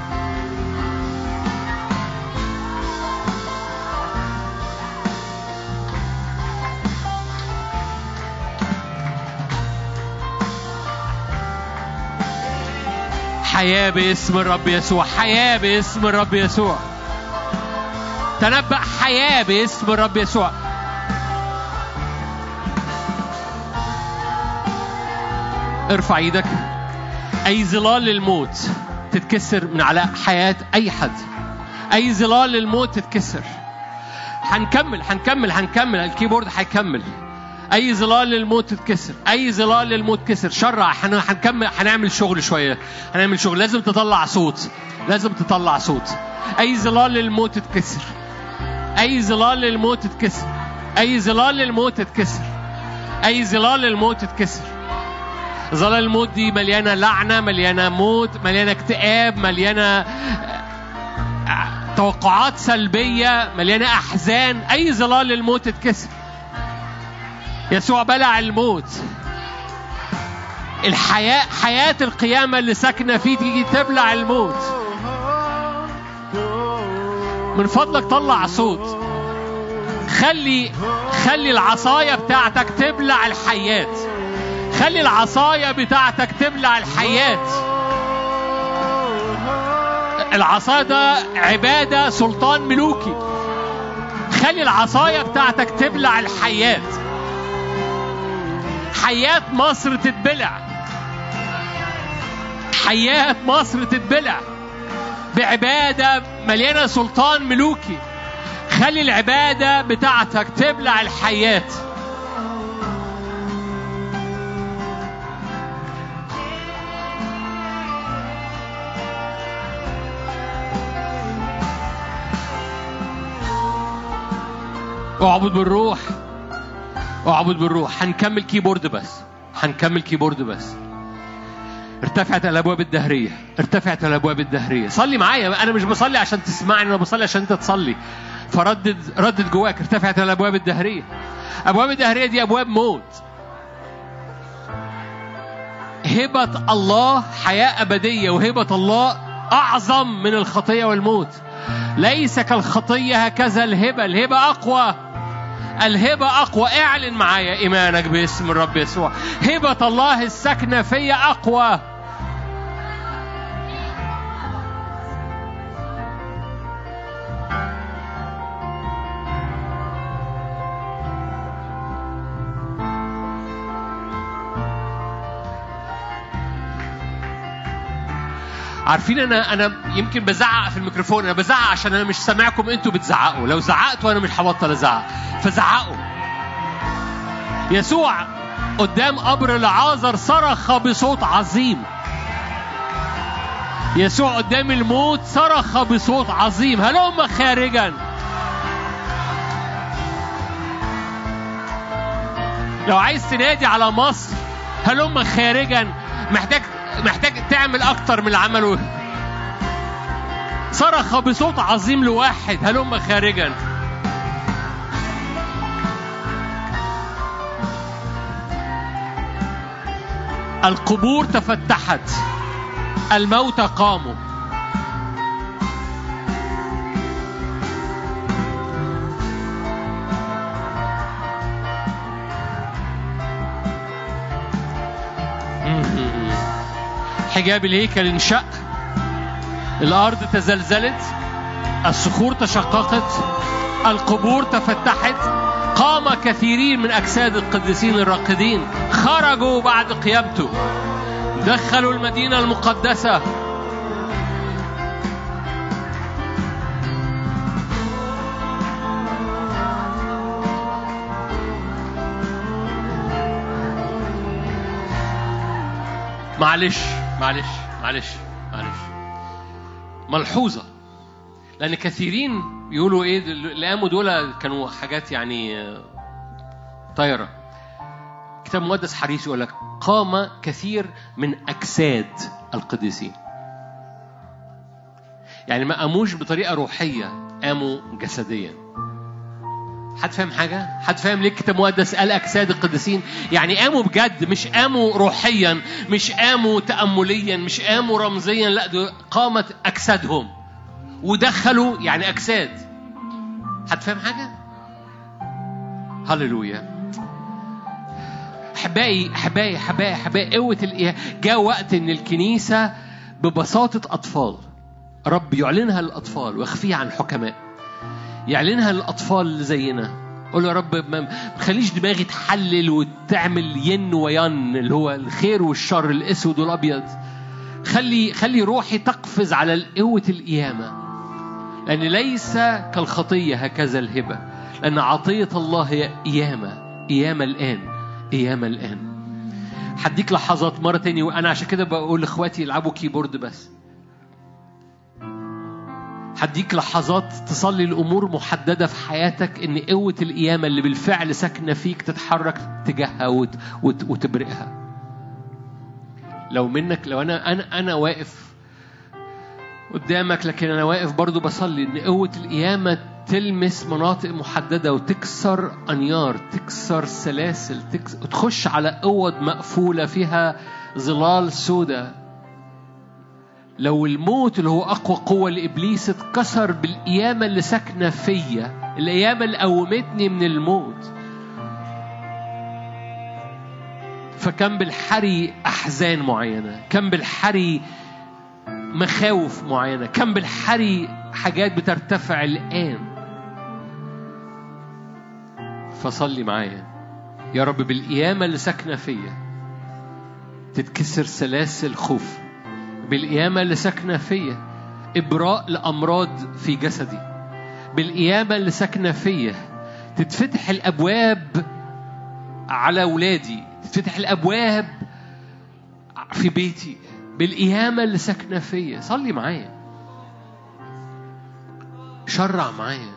حياة باسم الرب يسوع، حياة باسم الرب يسوع. تنبأ حياة باسم الرب يسوع. ارفع ايدك. اي ظلال الموت تتكسر من على حياة اي حد. اي ظلال الموت تتكسر. هنكمل الكيبورد هيكمل. اي ظلال الموت تتكسر، اي ظلال الموت تكسر. شرع. هنكمل، هنعمل شغل شويه، هنعمل شغل. لازم تطلع صوت، لازم تطلع صوت. اي ظلال الموت تتكسر، اي ظلال الموت تتكسر، اي ظلال الموت تتكسر، اي ظلال الموت تتكسر. ظلال الموت دي مليانه لعنه، مليانه موت، مليانه اكتئاب، مليانه توقعات سلبيه، مليانه احزان. اي ظلال الموت تتكسر. يسوع بلع الموت. الحياة، حياة القيامة اللي ساكنة فيه تيجي تبلع الموت. من فضلك طلع صوت. خلي العصاية بتاعتك تبلع الحياة. خلي العصاية بتاعتك تبلع الحياة. العصاية ده عبادة سلطان ملوكي. خلي العصاية بتاعتك تبلع الحياة. حياة مصر تتبلع. حياة مصر تتبلع بعبادة مليانة سلطان ملوكي. خلي العبادة بتاعتك تبلع الحياة. اعبد بالروح، اعبد بالروح. هنكمل كيبورد بس، هنكمل كيبورد بس. ارتفعت الابواب الدهريه، ارتفعت الابواب الدهريه. صلي معايا. انا مش بصلي عشان تسمعني، انا بصلي عشان انت تصلي. فردد جواك. ارتفعت الابواب الدهريه. ابواب الدهريه دي ابواب موت. هبه الله حياه ابديه، وهبه الله اعظم من الخطيه والموت. ليس كالخطيه هكذا الهبه. الهبه اقوى، الهبة أقوى. اعلن معايا إيمانك باسم الرب يسوع. هبة الله الساكنة فيا أقوى. عارفين أنا يمكن بزعق في الميكروفون. أنا بزعق عشان أنا مش سامعكم أنتوا بتزعقوا. لو زعقتوا أنا مش هبطل أزعق، فزعقوا. يسوع قدام قبر لعازر صرخ بصوت عظيم. يسوع قدام الموت صرخ بصوت عظيم: هلم خارجا. لو عايز تنادي على مصر هلم خارجا، محتاج تعمل أكتر من العمل. صرخ بصوت عظيم لواحد: هلم خارجا. القبور تفتحت، الموتى قاموا. حجاب الهيكل انشق، الأرض تزلزلت، الصخور تشققت، القبور تفتحت، قام كثيرين من أجساد القديسين الراقدين، خرجوا بعد قيامته، دخلوا المدينة المقدسة. معلش ملحوظة، لأن كثيرين يقولوا إيه اللي قاموا دول كانوا حاجات يعني طايرة. كتاب مقدس حريص يقول لك قام كثير من أجساد القديسين، يعني ما قاموش بطريقة روحية، قاموا جسديا. حد فاهم حاجة؟ حد فاهم ليه الكتاب المقدس قال أجساد القديسين؟ يعني قاموا بجد، مش قاموا روحيا، مش قاموا تأمليا، مش قاموا رمزيا، لا ده قامت أجسادهم ودخلوا يعني أجساد. حد فاهم حاجة؟ هللويا. حبائي قوة جاء وقت إن الكنيسة ببساطة أطفال رب يعلنها للأطفال ويخفيها عن حكماء، يعلنها للأطفال اللي زينا. قول يا رب ما تخليش دماغي تحلل وتعمل ين وين اللي هو الخير والشر، الأسود والأبيض. خلي روحي تقفز على قوة القيامة، لأن ليس كالخطية هكذا الهبة، لأن عطية الله هي قيامة الآن. هديك لحظات مرة تاني، وأنا عشان كده بقول لإخواتي يلعبوا كيبورد بس. هديك لحظات تصلي الأمور محددة في حياتك، إن قوة القيامة اللي بالفعل ساكنة فيك تتحرك تجاهها وتبرئها. لو أنا واقف قدامك، لكن أنا واقف برضو بصلي إن قوة القيامة تلمس مناطق محددة وتكسر أنيار، تكسر سلاسل، وتخش على أوض مقفولة فيها ظلال سودة. لو الموت اللي هو أقوى قوة لإبليس اتكسر بالقيامة اللي ساكنة فيا، القيامة اللي قومتني من الموت، فكان بالحري أحزان معينة، كان بالحري مخاوف معينة، كان بالحري حاجات بترتفع الآن. فصلي معايا يا رب بالقيامة اللي ساكنة فيا تتكسر سلاسل خوف، بالقيامة اللي ساكنة فيا إبراء لأمراض في جسدي، بالقيامة اللي ساكنة فيا تتفتح الأبواب على أولادي، تتفتح الأبواب في بيتي، بالقيامة اللي ساكنة فيا. صلي معايا، شرع معايا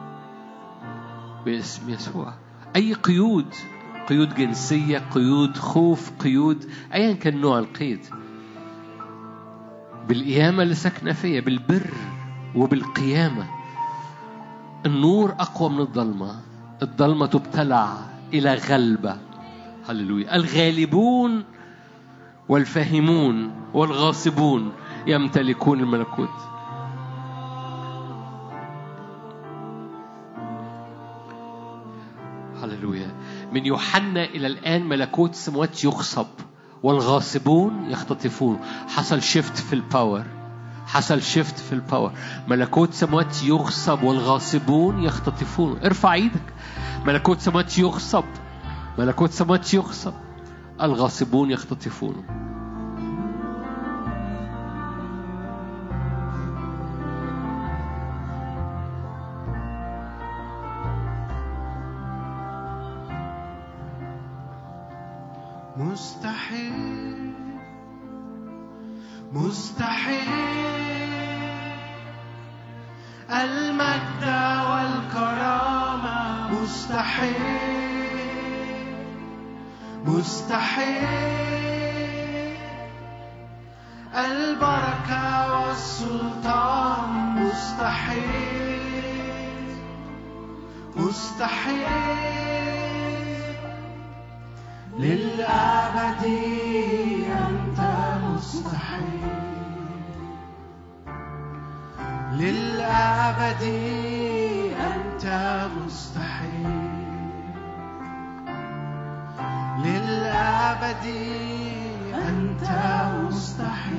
باسم يسوع. أي قيود جنسية، قيود خوف، قيود أيا كان نوع القيد، بالقيامة اللي ساكنة فيا، بالبر وبالقيامة. النور أقوى من الضلمة تبتلع إلى غلبة. هللويا. الغالبون والفاهمون والغاصبون يمتلكون الملكوت. هللويا. من يوحنا إلى الآن ملكوت السماوات يغصب والغاصبون يختطفون. حصل شيفت في الباور. ملكوت السماوات يغصب والغاصبون يختطفون. ارفع ايدك. ملكوت السماوات يغصب الغاصبون يختطفون. مستحيل المجد والكرامة، مستحيل البركة والسلطان، مستحيل للأبد أنت للأبد أنت للأبد أنت مستحيل.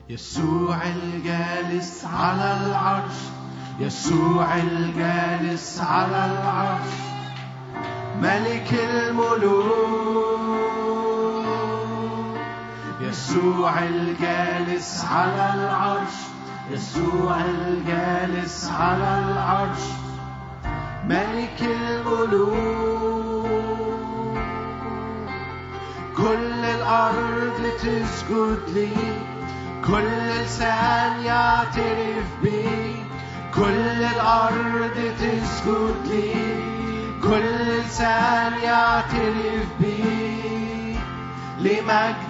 يسوع الجالس على العرش يسوع الجالس على العرش ملك الملوك يسوع الجالس على العرش يسوع الجالس على العرش ملك الملوك كل الأرض تسجد لي كل لسان يعترف بيك كل الأرض تسجد لي كل لسان يعترف بيك لمجد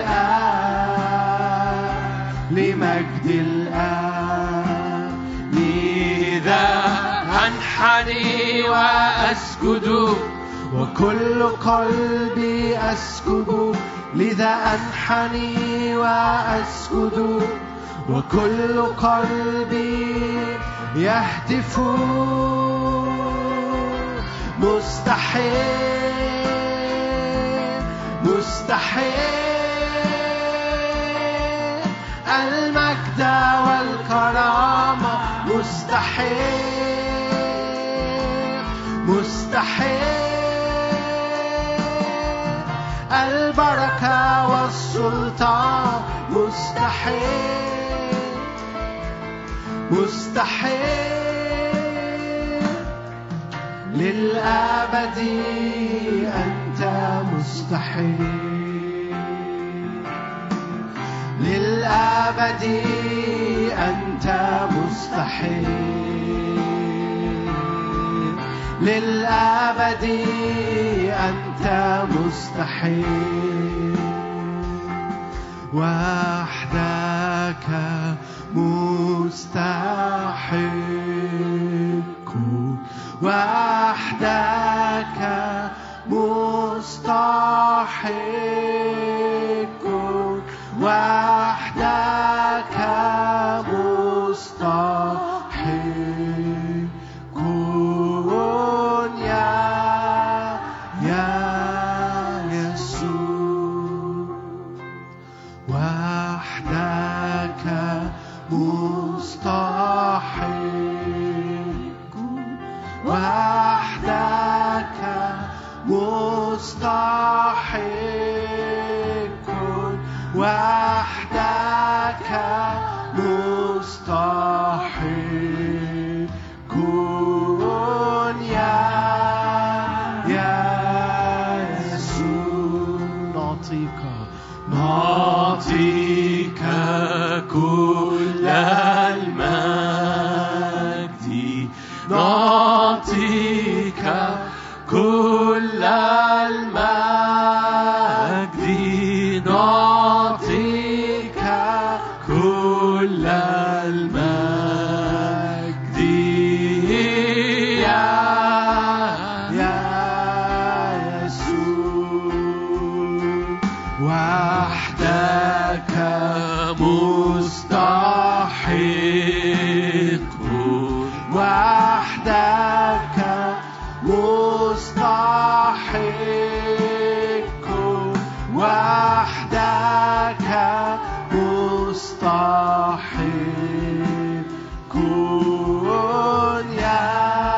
الآب لمجد الآب لذا أنحني وأسجد وكل قلبي أسكب لذا أنحني وأسجد وكل قلبي يهتف مستحيل مستحيل المجد والكرامة مستحيل مستحيل البركة والسلطان مستحيل مستحيل للأبد أنت مستحيل للأبد أنت مستحيل للأبد أنت مستحيل وحدك مستحق وحدك مستحق وحدك مستحق يا يسوع وحدك مستحق وحدك مستحق وحدك مستحق يا يسوع نعطيك كل المجد نعطيك كل المجد نعطيك كل المجد يا يسوع وحدك مستحق وحدك مستحق وحدك مستحق يا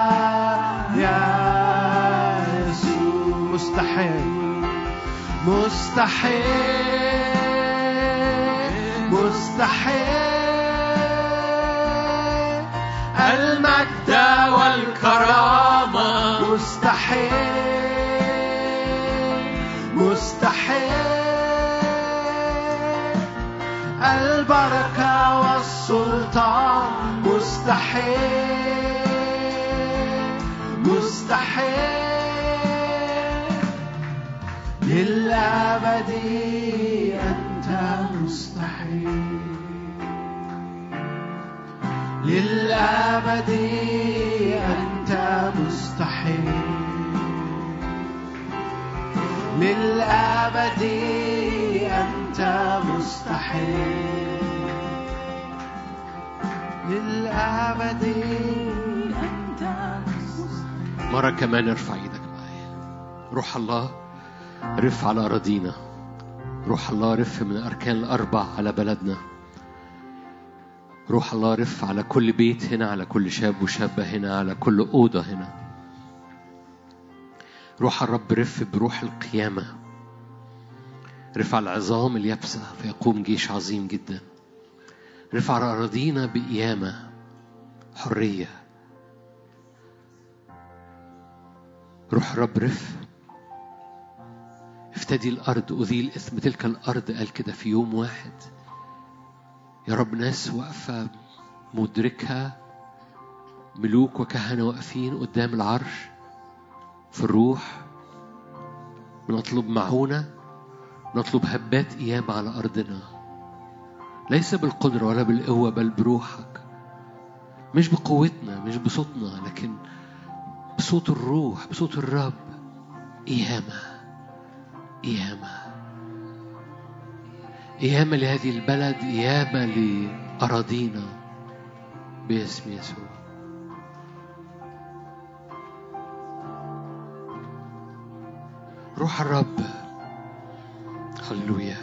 يسوع مستحيل مستحيل مستحيل المجد والكرامة مستحيل مستحيل البركة والسلطان مستحيل مستحيل للأبد أنت مستحيل للأبد أنت مستحيل للأبد أنت مستحيل للأبد أنت مستحيل. مرة كمان ارفع ايدك معايا. روح الله رف على أراضينا، روح الله رف من الأركان الأربع على بلدنا، روح الله رف على كل بيت هنا، على كل شاب وشابة هنا، على كل أوضة هنا. روح الرب رف بروح القيامة، رف على العظام اليابسة فيقوم جيش عظيم جدا. رف على أراضينا بقيامة، حرية. روح الرب رف، افتدي الأرض، أذيل إثم تلك الأرض. قال كده في يوم واحد. يا رب ناس واقفة مدركة، ملوك وكهنة واقفين قدام العرش في الروح. بنطلب معونة، نطلب هبات قيامة على أرضنا، ليس بالقدرة ولا بالقوة بل بروحك، مش بقوتنا مش بصوتنا لكن بصوت الروح، بصوت الرب. قيامة، قيامة، قيامة لهذه البلد، قيامة لأراضينا باسم يسوع. روح الرب، هللويا.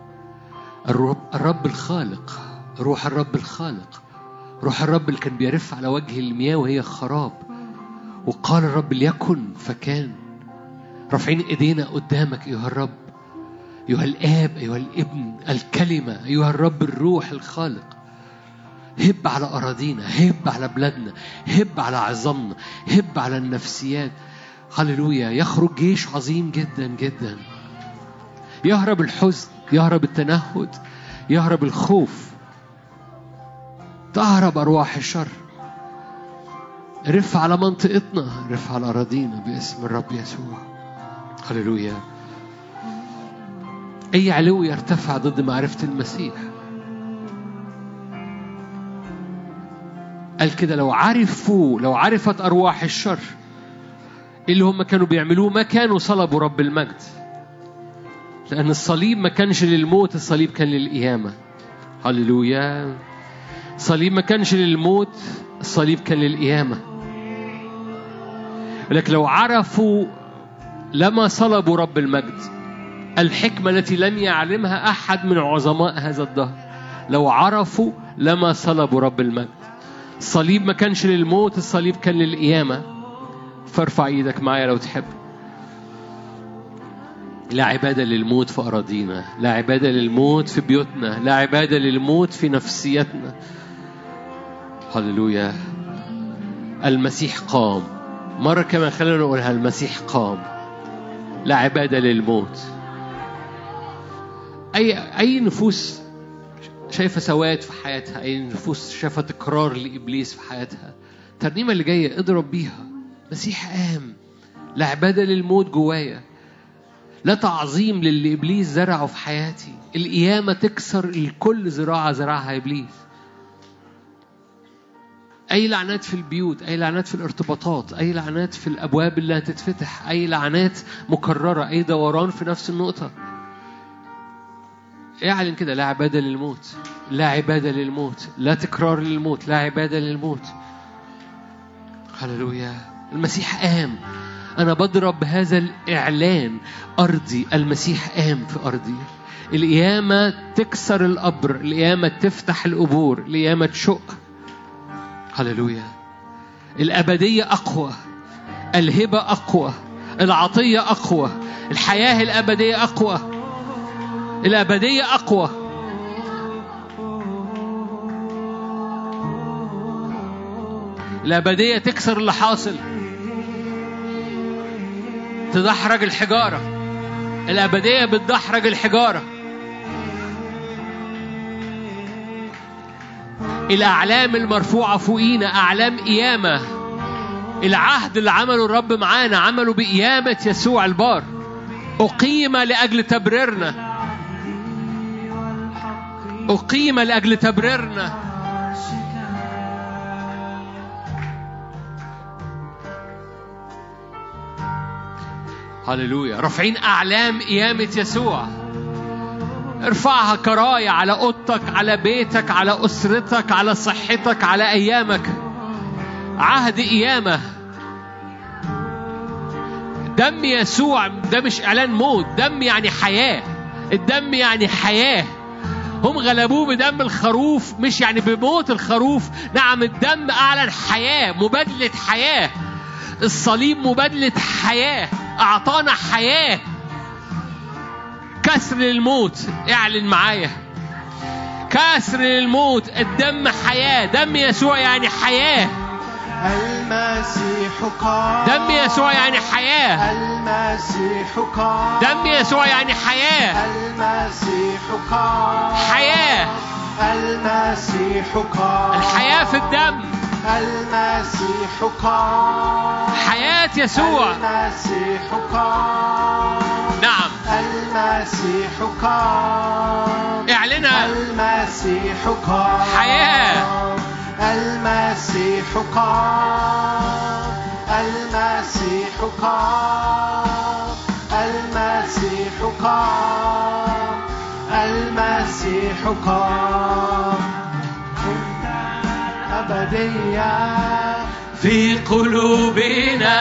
الرب الخالق، روح الرب الخالق، روح الرب اللي كان بيرف على وجه المياه وهي خراب، وقال الرب ليكن فكان. رافعين ايدينا قدامك ايها الرب، ايها الاب، ايها الابن، الكلمة، ايها الرب الروح الخالق. هب على اراضينا، هب على بلادنا، هب على عظامنا، هب على النفسيات. هللويا. يخرج جيش عظيم جدا جدا، يهرب الحزن، يهرب التنهد، يهرب الخوف، تهرب أرواح الشر. رف على منطقتنا، رف على أراضينا باسم الرب يسوع. هللويا. أي علو يرتفع ضد معرفة المسيح، قال كده لو عرفت أرواح الشر اللي هم كانوا بيعملوه ما كانوا صلبوا رب المجد، لأن الصليب ما كانش للموت، الصليب كان للقيامة. هللويا. الصليب ما كانش للموت، الصليب كان للقيامة. لكن لو عرفوا لما صلبوا رب المجد، الحكمة التي لم يعلمها أحد من عظماء هذا الدهر، لو عرفوا لما صلبوا رب المجد. الصليب ما كانش للموت، الصليب كان للقيامة. فارفع ايدك معايا لو تحب. لا عبادة للموت في أراضينا، لا عبادة للموت في بيوتنا، لا عبادة للموت في نفسيتنا. هللويا. المسيح قام. مرة كمان خلينا نقولها، المسيح قام. لا عبادة للموت. أي نفوس شايفة سواد في حياتها، أي نفوس شايفة تكرار لإبليس في حياتها، الترنيمة اللي جاية اضرب بيها. مسيح قام. لا عبادة للموت جوايا، لا تعظيم للي إبليس زرعه في حياتي. القيامة تكسر الكل زراعة زرعها إبليس. أي لعنات في البيوت، أي لعنات في الارتباطات، أي لعنات في الأبواب اللي هتتفتح، أي لعنات مكررة، أي دوران في نفس النقطة. اعلن كده، لا عبادة للموت، لا عبادة للموت، لا تكرار للموت، لا عبادة للموت. هللويا. المسيح قام. أنا بضرب هذا الإعلان أرضي، المسيح قام في أرضي. القيامة تكسر القبر، القيامة تفتح القبور، القيامة تشق. هللويا. الأبدية أقوى، الهبة أقوى، العطية أقوى، الحياة الأبدية أقوى، الأبدية أقوى. الأبدية تكسر اللي حاصل، تدحرج الحجارة. الأبدية بتدحرج الحجارة. الأعلام المرفوعة فوقينا أعلام قيامة. العهد اللي عمله الرب معانا عمله بقيامة يسوع البار، أقيم لأجل تبريرنا، أقيم لأجل تبريرنا. هللويا. رافعين أعلام قيامة يسوع. ارفعها كراية على أوضتك، على بيتك، على أسرتك، على صحتك، على أيامك. عهد قيامة. دم يسوع ده مش إعلان موت، دم يعني حياة. الدم يعني حياة. هم غلبوه بدم الخروف، مش يعني بموت الخروف. نعم، الدم أعلن حياة، مبادلة حياة. الصليب مبادلة حياة، أعطانا حياة. كسر للموت، اعلن معايا. كسر للموت، الدم حياة. دم يسوع يعني حياة. المسيح قام. دم يسوع يعني حياة. المسيح قام. دم يسوع يعني حياة. المسيح قام. حياة. المسيح قام. الحياة في الدم. المسيح قام. حياة يسوع. المسيح قام. نعم. المسيح قام. اعلنها. المسيح قام. حياة. المسيح قام. المسيح قام. المسيح قام. المسيح قام. أبدية في قلوبنا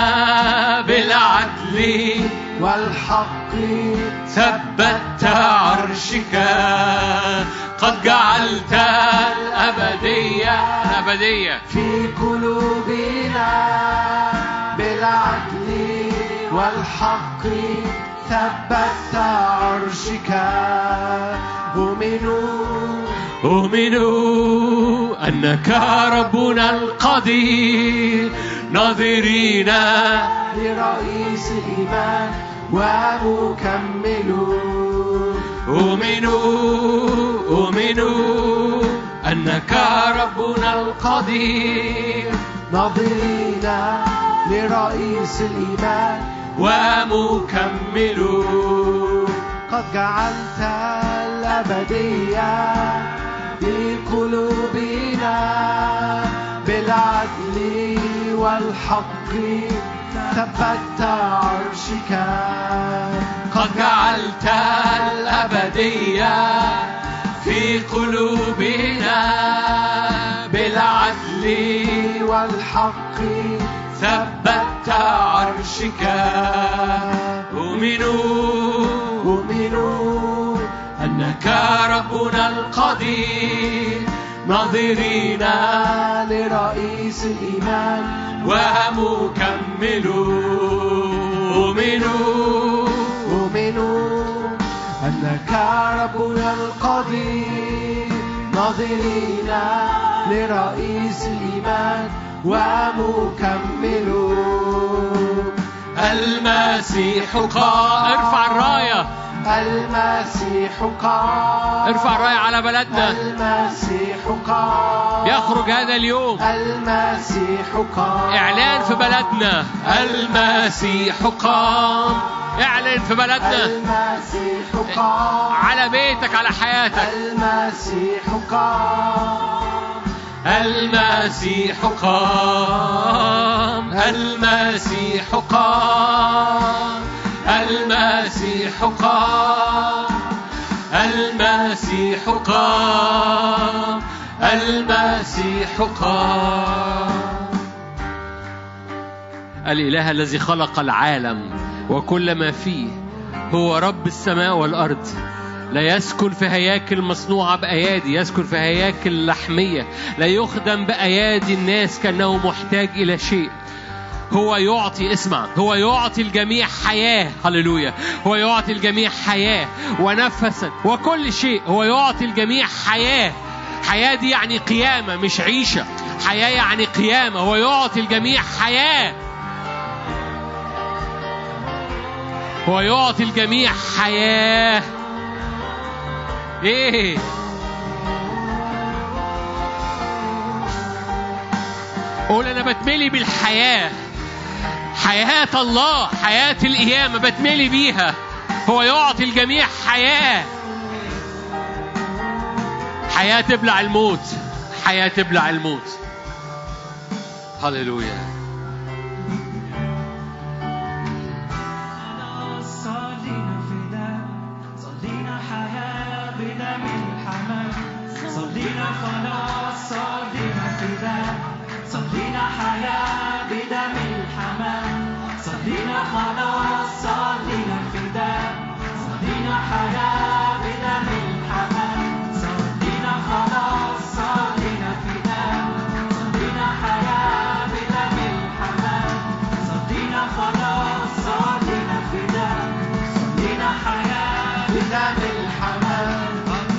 بالعدل والحق ثبت عرشك، قد جعلت الأبدية في قلوبنا بالعدل والحق ثبت عرشك. أؤمنوا أنك ربنا القدير، ناظرين لرئيس الإيمان ومكمل. أؤمنوا أنك ربنا القدير، ناظرين لرئيس الإيمان ومكمل. قد جعلت الأبدية في قلوبنا بالعدل والحق ثبت عرشك. قد جعلت الأبدية في قلوبنا بالعدل والحق ثبت عرشك. أؤمنوا أنك ربنا القدير، ناظرين لرئيس الإيمان ومكمل. أؤمنوا أنك ربنا القدير، ناظرين لرئيس الإيمان ومكمل. المسيح قام. ارفع الراية. المسيح قام. ارفع الراية على بلدنا. المسيح قام. يخرج هذا اليوم المسيح قام. اعلان في بلدنا. المسيح قام. اعلن في بلدنا. المسيح قام. على بيتك، على حياتك. المسيح قام. المسيح قام. المسيح قام. المسيح قام. المسيح قام. المسيح قام. الإله الذي خلق العالم وكل ما فيه هو رب السماء والأرض. لا يسكن في هياكل مصنوعة بأيادي، يسكن في هياكل لحمية. لا يخدم بأيادي الناس كأنه محتاج إلى شيء. هو يعطي، اسمع، هو يعطي الجميع حياة. هللويا. هو يعطي الجميع حياة ونفسا وكل شيء. هو يعطي الجميع حياة. حياة دي يعني قيامة مش عيشة. حياة يعني قيامة. هو يعطي الجميع حياة. هو يعطي الجميع حياة. ايه؟ قول انا بتملي بالحياة. حياة الله، حياة القيامة بتملي بيها. هو يعطي الجميع حياة. حياة تبلع الموت. حياة تبلع الموت. هللويا. صلينا حياة بدم الحمام. الحمل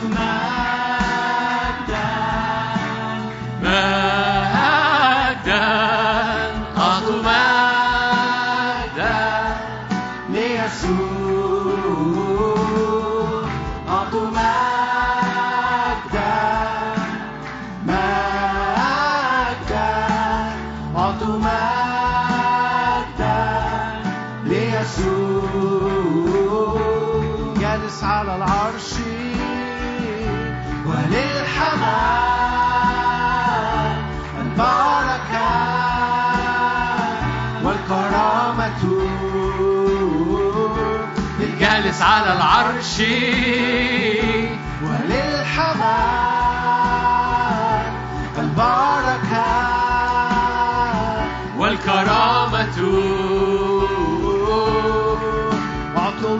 على العرش وللحمل البركة والكرامة للجالس على العرش وللحمل البركة والكرامة أعطوا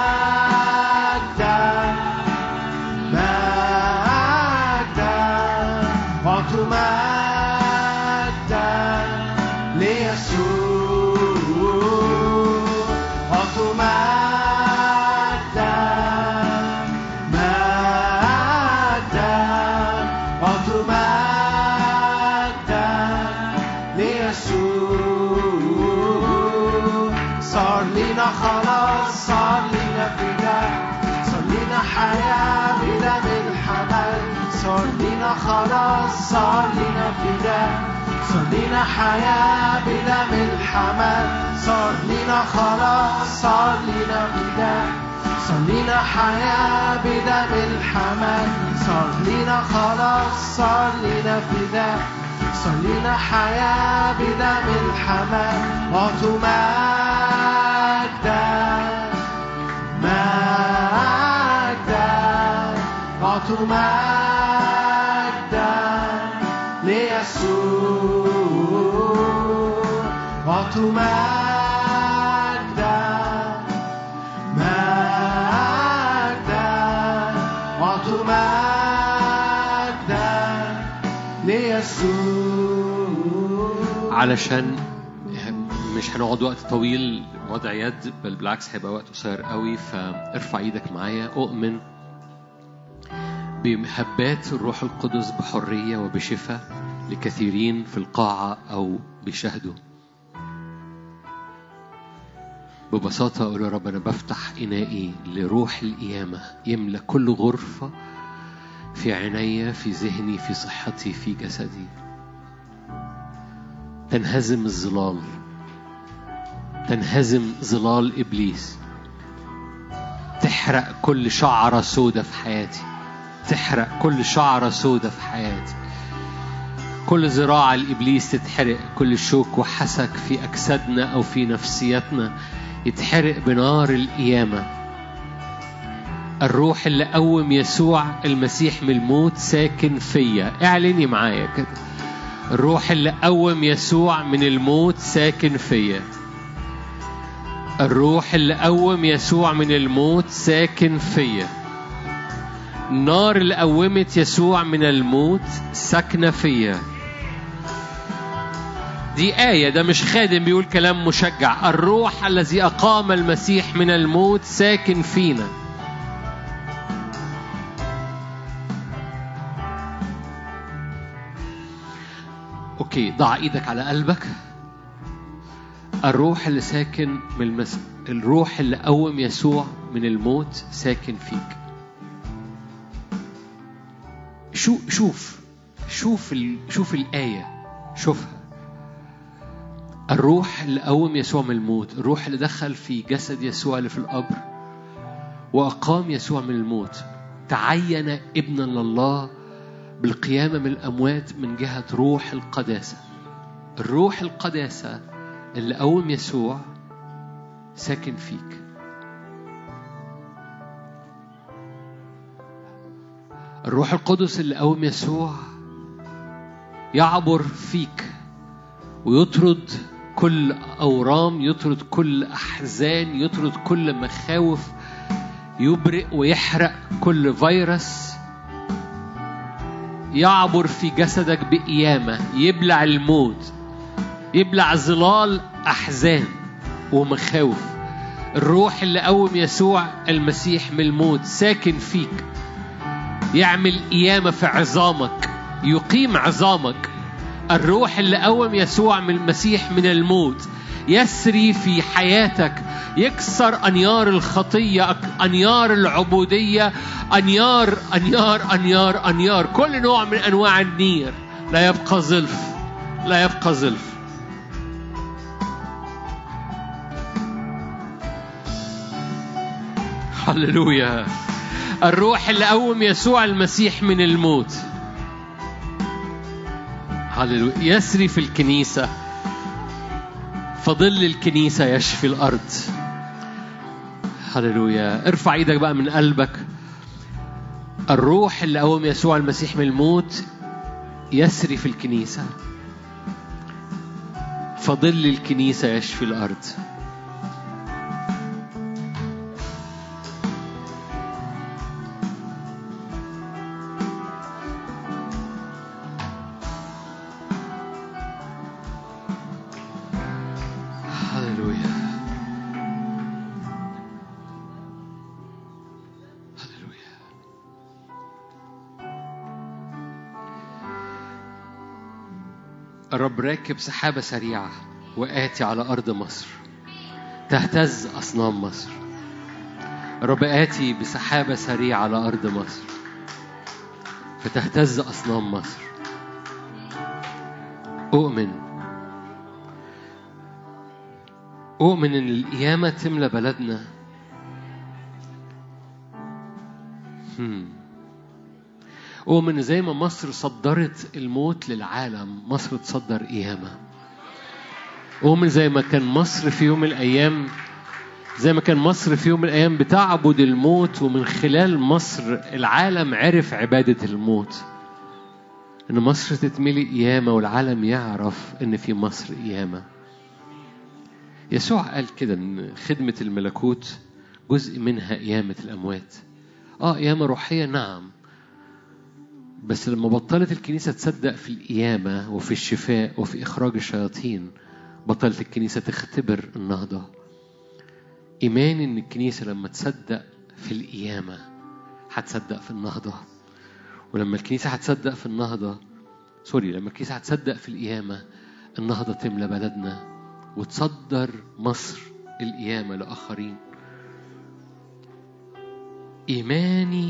خلاص صار لنا فداء صار لنا حياة بدم الحمل صار لنا خلاص صار لنا فداء صار لنا حياة بدم الحمل صار لنا خلاص صار لنا فداء صار لنا حياة بدم الحمل أعطوا مجدا مجدا أعطوا مجدا ليسوع أعطوا مجدا مجدا أعطوا مجدا ليسوع. علشان مش هنقعد وقت طويل وضع يد، بل بالعكس هيبقى وقت قصير قوي، فارفع ايدك معايا. أؤمن بمحبات الروح القدس بحرية وبشفاء لكثيرين في القاعة أو بيشاهدوا. ببساطة أقول يا رب أنا بفتح إنائي لروح القيامة يملأ كل غرفة في عيني، في ذهني، في صحتي، في جسدي. تنهزم الظلال، تنهزم ظلال إبليس، تحرق كل شعرة سودة في حياتي، تحرق كل شعرة سودة في حياتي، كل ذراع الإبليس تتحرق، كل شوك وحسك في أجسادنا أو في نفسيتنا يتحرق بنار القيامة. الروح اللي قوم يسوع المسيح من الموت ساكن فيا. اعلني معايا كده، الروح اللي قوم يسوع من الموت ساكن فيا. الروح اللي قوم يسوع من الموت ساكن فيا. النار اللي قومت يسوع من الموت ساكنة فيا. دي آية، ده مش خادم بيقول كلام مشجع. الروح الذي أقام المسيح من الموت ساكن فينا. أوكي، ضع إيدك على قلبك. الروح اللي ساكن من الروح اللي قوم يسوع من الموت ساكن فيك. شوف الآية، شوفها. الروح اللي قوم يسوع من الموت، الروح اللي دخل في جسد يسوع اللي في القبر وأقام يسوع من الموت، تعين ابنا لله بالقيامة من الأموات من جهة روح القداسة. الروح القداسة اللي قوم يسوع ساكن فيك. الروح القدس اللي قوم يسوع يعبر فيك ويطرد كل أورام، يطرد كل أحزان، يطرد كل مخاوف، يبرئ ويحرق كل فيروس، يعبر في جسدك بقيامة، يبلع الموت، يبلع ظلال أحزان ومخاوف. الروح اللي قوم يسوع المسيح من الموت ساكن فيك، يعمل قيامة في عظامك، يقيم عظامك. الروح اللي قوم يسوع من المسيح من الموت يسري في حياتك، يكسر أنيار الخطية، أنيار العبودية، أنيار كل نوع من أنواع النير. لا يبقى ظلف، لا يبقى ظلف. هللويا. الروح اللي قوم يسوع المسيح من الموت، هللويا، يسري في الكنيسة، فظل الكنيسة يشفي الأرض. هللويا. ارفع ايدك بقى من قلبك. الروح اللي قوم يسوع المسيح من الموت يسري في الكنيسة، فظل الكنيسة يشفي الأرض. الرب راكب سحابة سريعة وآتي على أرض مصر، تهتز أصنام مصر. الرب آتي بسحابة سريعة على أرض مصر فتهتز أصنام مصر. أؤمن إن القيامة تملى بلدنا. أؤمن زي ما مصر صدرت الموت للعالم، مصر تصدر قيامة. أؤمن زي ما كان مصر في يوم من الأيام بتعبد الموت، ومن خلال مصر العالم عرف عبادة الموت، إن مصر تتملي قيامة والعالم يعرف إن في مصر قيامة. يسوع قال كده إن خدمة الملكوت جزء منها قيامة الأموات. قيامة روحية، نعم، بس لما بطلت الكنيسة تصدق في القيامة وفي الشفاء وفي إخراج الشياطين، بطلت الكنيسة تختبر النهضة. إيماني إن الكنيسة لما تصدق في القيامة هتصدق في النهضة، ولما الكنيسة هتصدق في النهضة لما الكنيسة هتصدق في القيامة، النهضة تملى بلدنا وتصدر مصر القيامة لآخرين. إيماني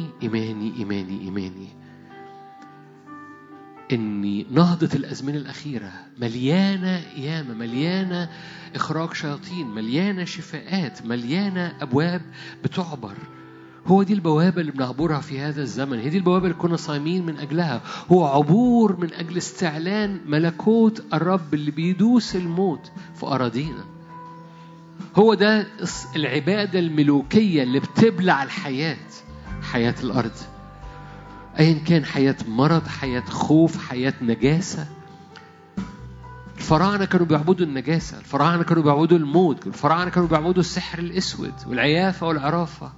إن نهضة الأزمنة الأخيرة مليانة قيامة، مليانة إخراج شياطين، مليانة شفاءات، مليانة أبواب بتعبر. هو دي البوابة اللي بنعبرها في هذا الزمن، هي دي البوابة اللي كنا صايمين من أجلها. هو عبور من أجل استعلان ملكوت الرب اللي بيدوس الموت في أراضينا. هو ده العبادة الملوكية اللي بتبلع الحياة، حياة الأرض، أيا كان، حياة مرض، حياة خوف، حياة نجاسة. الفراعنة كانوا بيعبدوا النجاسة، الفراعنة كانوا بيعبدوا الموت، الفراعنة كانوا بيعبدوا السحر الأسود والعيافة والعرافة.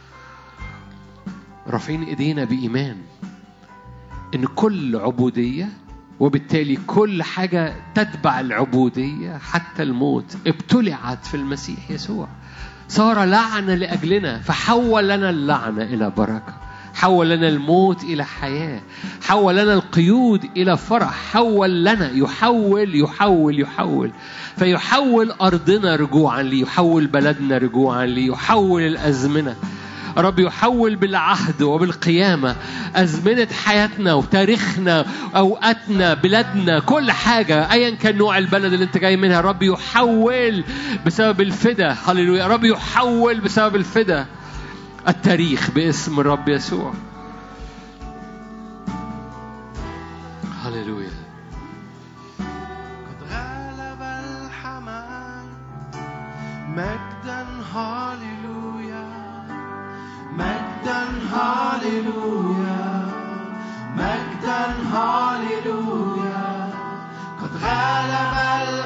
رافعين إيدينا بإيمان إن كل عبودية، وبالتالي كل حاجة تتبع العبودية حتى الموت، ابتلعت في المسيح يسوع. صار لعنة لأجلنا، فحول لنا اللعنة إلى بركة، حول لنا الموت إلى حياة، حول لنا القيود إلى فرح، حول لنا، يحول فيحول أرضنا رجوعا لي، يحول بلدنا رجوعا لي، يحول الأزمنة. رب يحول بالعهد وبالقيامة أزمنة حياتنا وتاريخنا، أوقاتنا، بلادنا، كل حاجة أيا كان نوع البلد اللي انت جاي منها. رب يحول بسبب الفدا. هللويا. رب يحول بسبب الفدا التاريخ باسم الرب يسوع. هللويا. قد غلب الحمام مجدا هاليلويا، مجدا هاليلويا، مجدا هاليلويا. قد غلب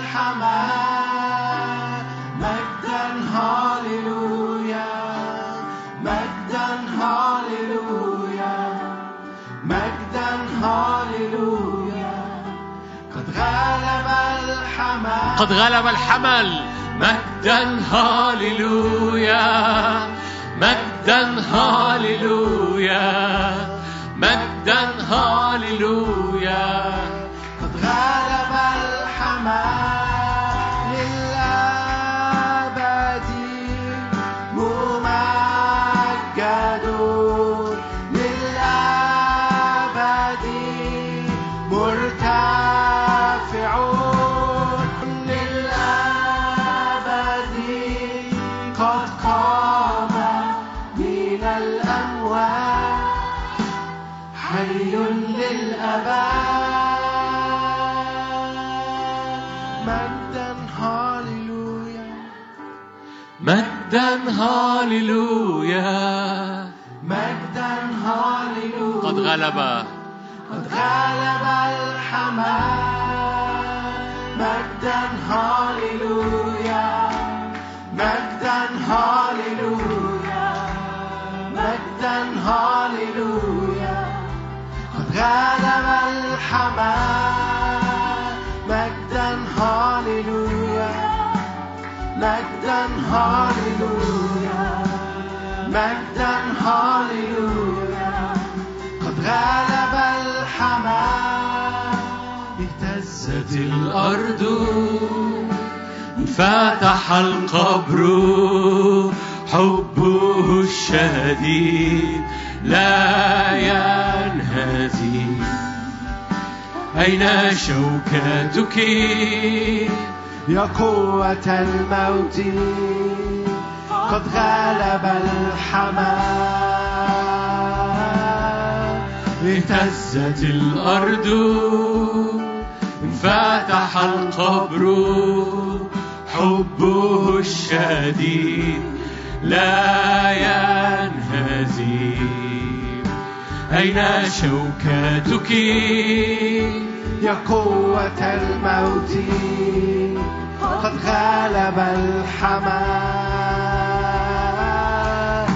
الحمام مجدا هاليلويا، مجدا هاليلويا، مجدا هاليلويا. قد غلب الحمام قد غلب الحمل. مجدا هاليلويا، مجدا هاليلويا، مجدا هاليلويا. قد غلب الحمل للأبد، ممجد للأبد، مرتفعون للأبد، قد قام من الأموات، حي للأبد. مجدا هاليلويا، مجدا هاليلويا، مجدا هاليلويا. قد غلب، قد غلب الحمل. مجدا هاليلويا، مجدا هاليلويا، مجدا هاليلويا. قد غلب الحمل. مجدا هاليلويا، مجدا هاليلويا، مجدا هاليلويا. قد غلب الحمل. اهتزت الأرض، انفتح القبر، حبه الشديد لا ينهزم. أين شوكتك يا قوة الموت؟ قد غلب الحمل. اهتزت الأرض، انفتح القبر، حبه الشديد لا ينهزم. أين شوكتك يا قوة الموت؟ قد غلب الحمل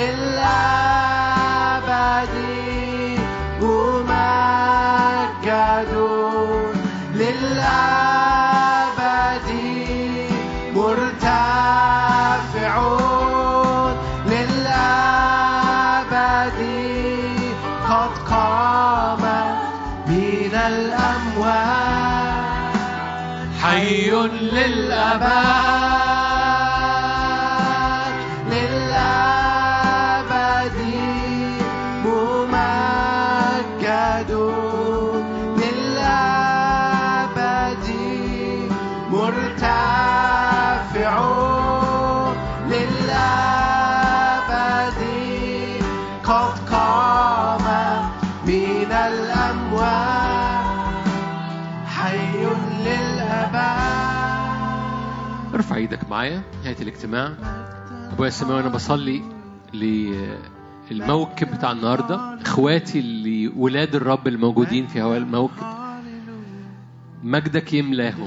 للأبد، ممجد للأبد، مرتفعون للأبد، قد قام من الأموات، حي للأبد، للأبد، ممجد للأبد، مرتفعون للأبد، قد قام من الأموات، حي للأبد. ارفع ايدك معايا نهاية الاجتماع. أبويا السماوي، أنا بصلي للموكب بتاع النهاردة، إخواتي اللي ولاد الرب الموجودين في هواء الموكب، مجدك يملاهم،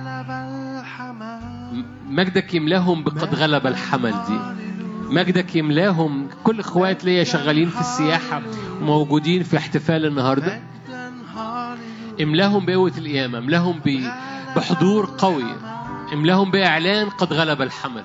مجدك يملاهم بقد غلب الحمل دي. مجدك يملاهم. كل إخوات ليا شغالين في السياحة وموجودين في احتفال النهاردة، املاهم بقوة القيامة، املاهم بحضور قوي، املاهم بإعلان قد غلب الحمل.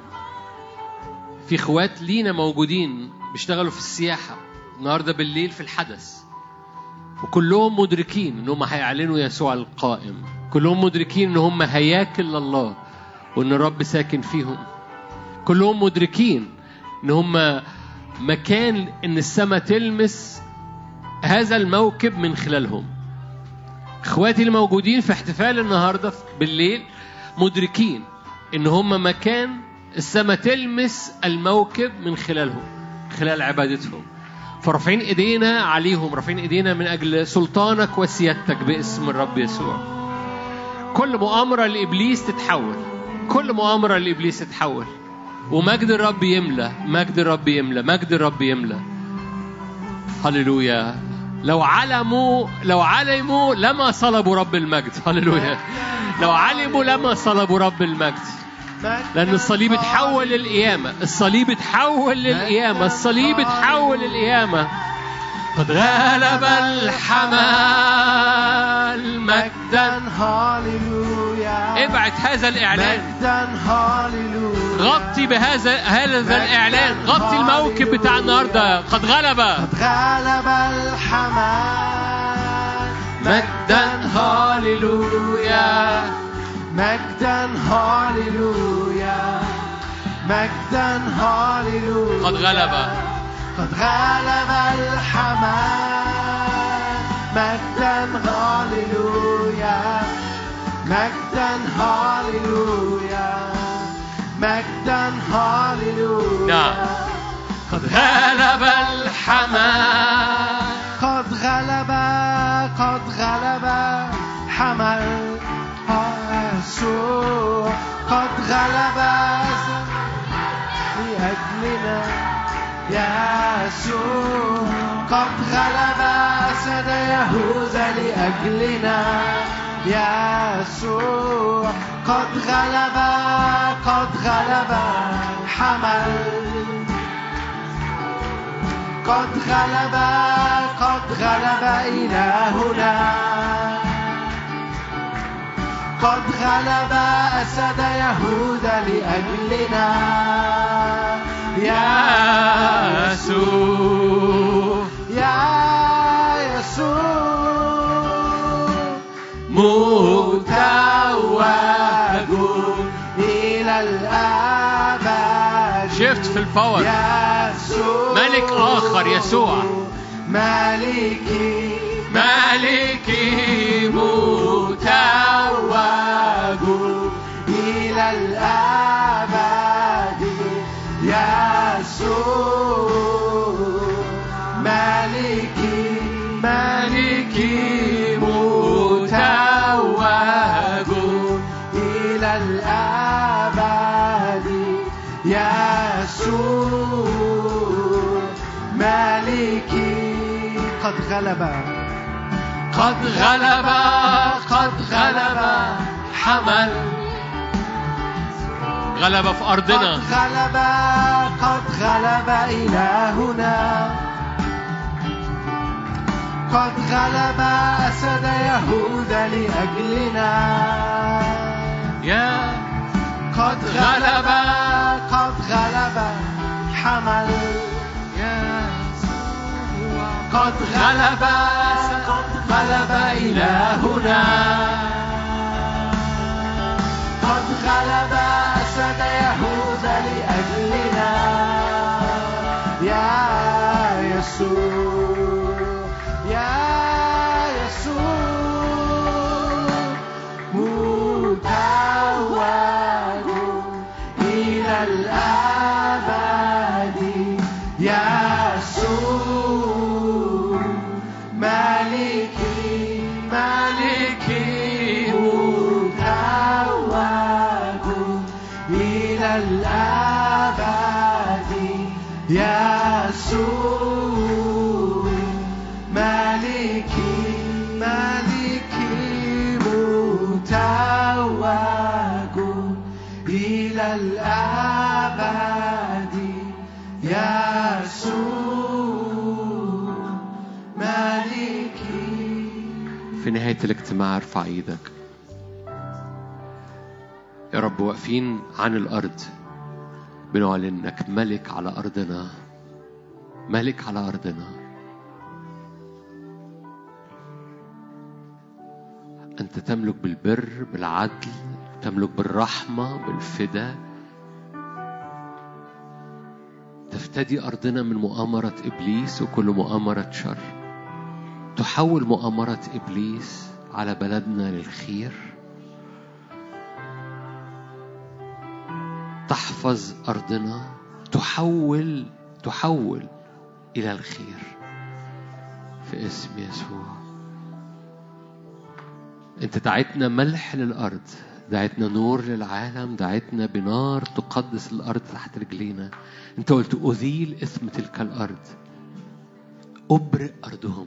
في إخوات لينا موجودين بيشتغلوا في السياحة النهاردة بالليل في الحدث، وكلهم مدركين إنهم هيعلنوا يسوع القائم. كلهم مدركين إنهم هياكل لله وإن الرب ساكن فيهم. كلهم مدركين إنهم مكان إن السماء تلمس هذا الموكب من خلالهم. إخواتي اللي موجودين في احتفال النهاردة بالليل مدركين إن هم مكان السماء تلمس الموكب من خلالهم، خلال عبادتهم. فرافعين ايدينا عليهم، رافعين ايدينا من اجل سلطانك وسيادتك باسم الرب يسوع. كل مؤامرة لإبليس تتحول، كل مؤامرة لإبليس تتحول، ومجد الرب يملى، مجد الرب يملى، مجد الرب يملى. هللويا. لو علموا لما صلبوا رب المجد. هللويا. لو علموا لما صلبوا رب المجد، لأن الصليب اتحول للقيامة، الصليب اتحول للقيامة، الصليب اتحول للقيامة. قد غلب الحمل مجدا هاليلويا ابعت هذا الإعلان مجدا هاليلويا غطي بهذا الإعلان غطي الموكب بتاع النهاردة قد غلب الحمل مجدا هاليلويا مجدا هاليلويا مجدا هاليلويا قد غلب الحمل مجدا هاليلويا مجدا هاليلويا مجدا هاليلويا نعم قد غلب الحمل قد غلب حمل يسوع قد غلب لأجلنا يسوع قد غلب أسد يهوذا لأجلنا يسوع قد غلب حمل قد غلب إلهنا قد غلب أسد يهوذا لأجلنا يا يسوع متوج إلى الأبد شفت في الباور ملك آخر يسوع ملكي متوج إلى الأبد يسوع ملكي متوج إلى الأبد يسوع ملكي قد غلب حمل غلب في أرضنا قد غلب إلهنا قد غلب أسد يهوذا لأجلنا قد غلب حمل قد غلب إلهنا قد غلب أسد يهوذا لأجلنا يا يسوع متوج إلى الأبد يسوع ملكي متوج إلى الأبد يسوع ملكي متوج إلى الأبد يسوع ملكي. في نهاية الاجتماع ارفع ايدك. يا رب واقفين عن الأرض بنعلن إنك ملك على أرضنا، ملك على أرضنا. أنت تملك بالبر بالعدل، تملك بالرحمة بالفداء. تفتدي أرضنا من مؤامرة إبليس وكل مؤامرة شر. تحول مؤامرة إبليس على بلدنا للخير. تحفظ أرضنا، تحول إلى الخير في اسم يسوع. أنت دعيتنا ملح للأرض، دعيتنا نور للعالم، دعيتنا بنار تقدس الأرض تحت رجلينا. أنت قلت أذيل إثم تلك الأرض، أبرئ أرضهم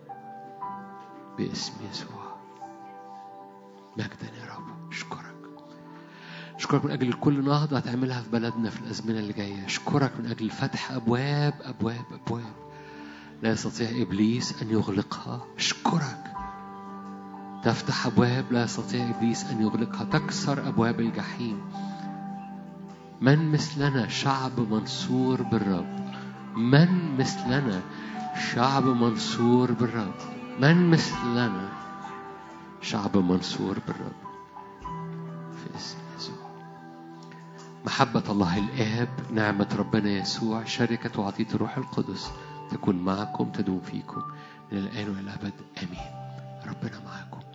باسم يسوع. مجدا يا رب. أشكرك من أجل كل نهضة هتعملها في بلدنا في الأزمنة اللي جاية. أشكرك من أجل فتح أبواب لا يستطيع إبليس أن يغلقها. أشكرك تفتح أبواب لا يستطيع إبليس أن يغلقها، تكسر أبواب الجحيم. من مثلنا شعب منصور بالرب، من مثلنا شعب منصور بالرب، من مثلنا شعب منصور بالرب. في اسم يسوع. محبة الله الآب، نعمة ربنا يسوع، شركة وعطية الروح القدس تكون معكم، تدوم فيكم من الآن والأبد. آمين. ربنا معكم.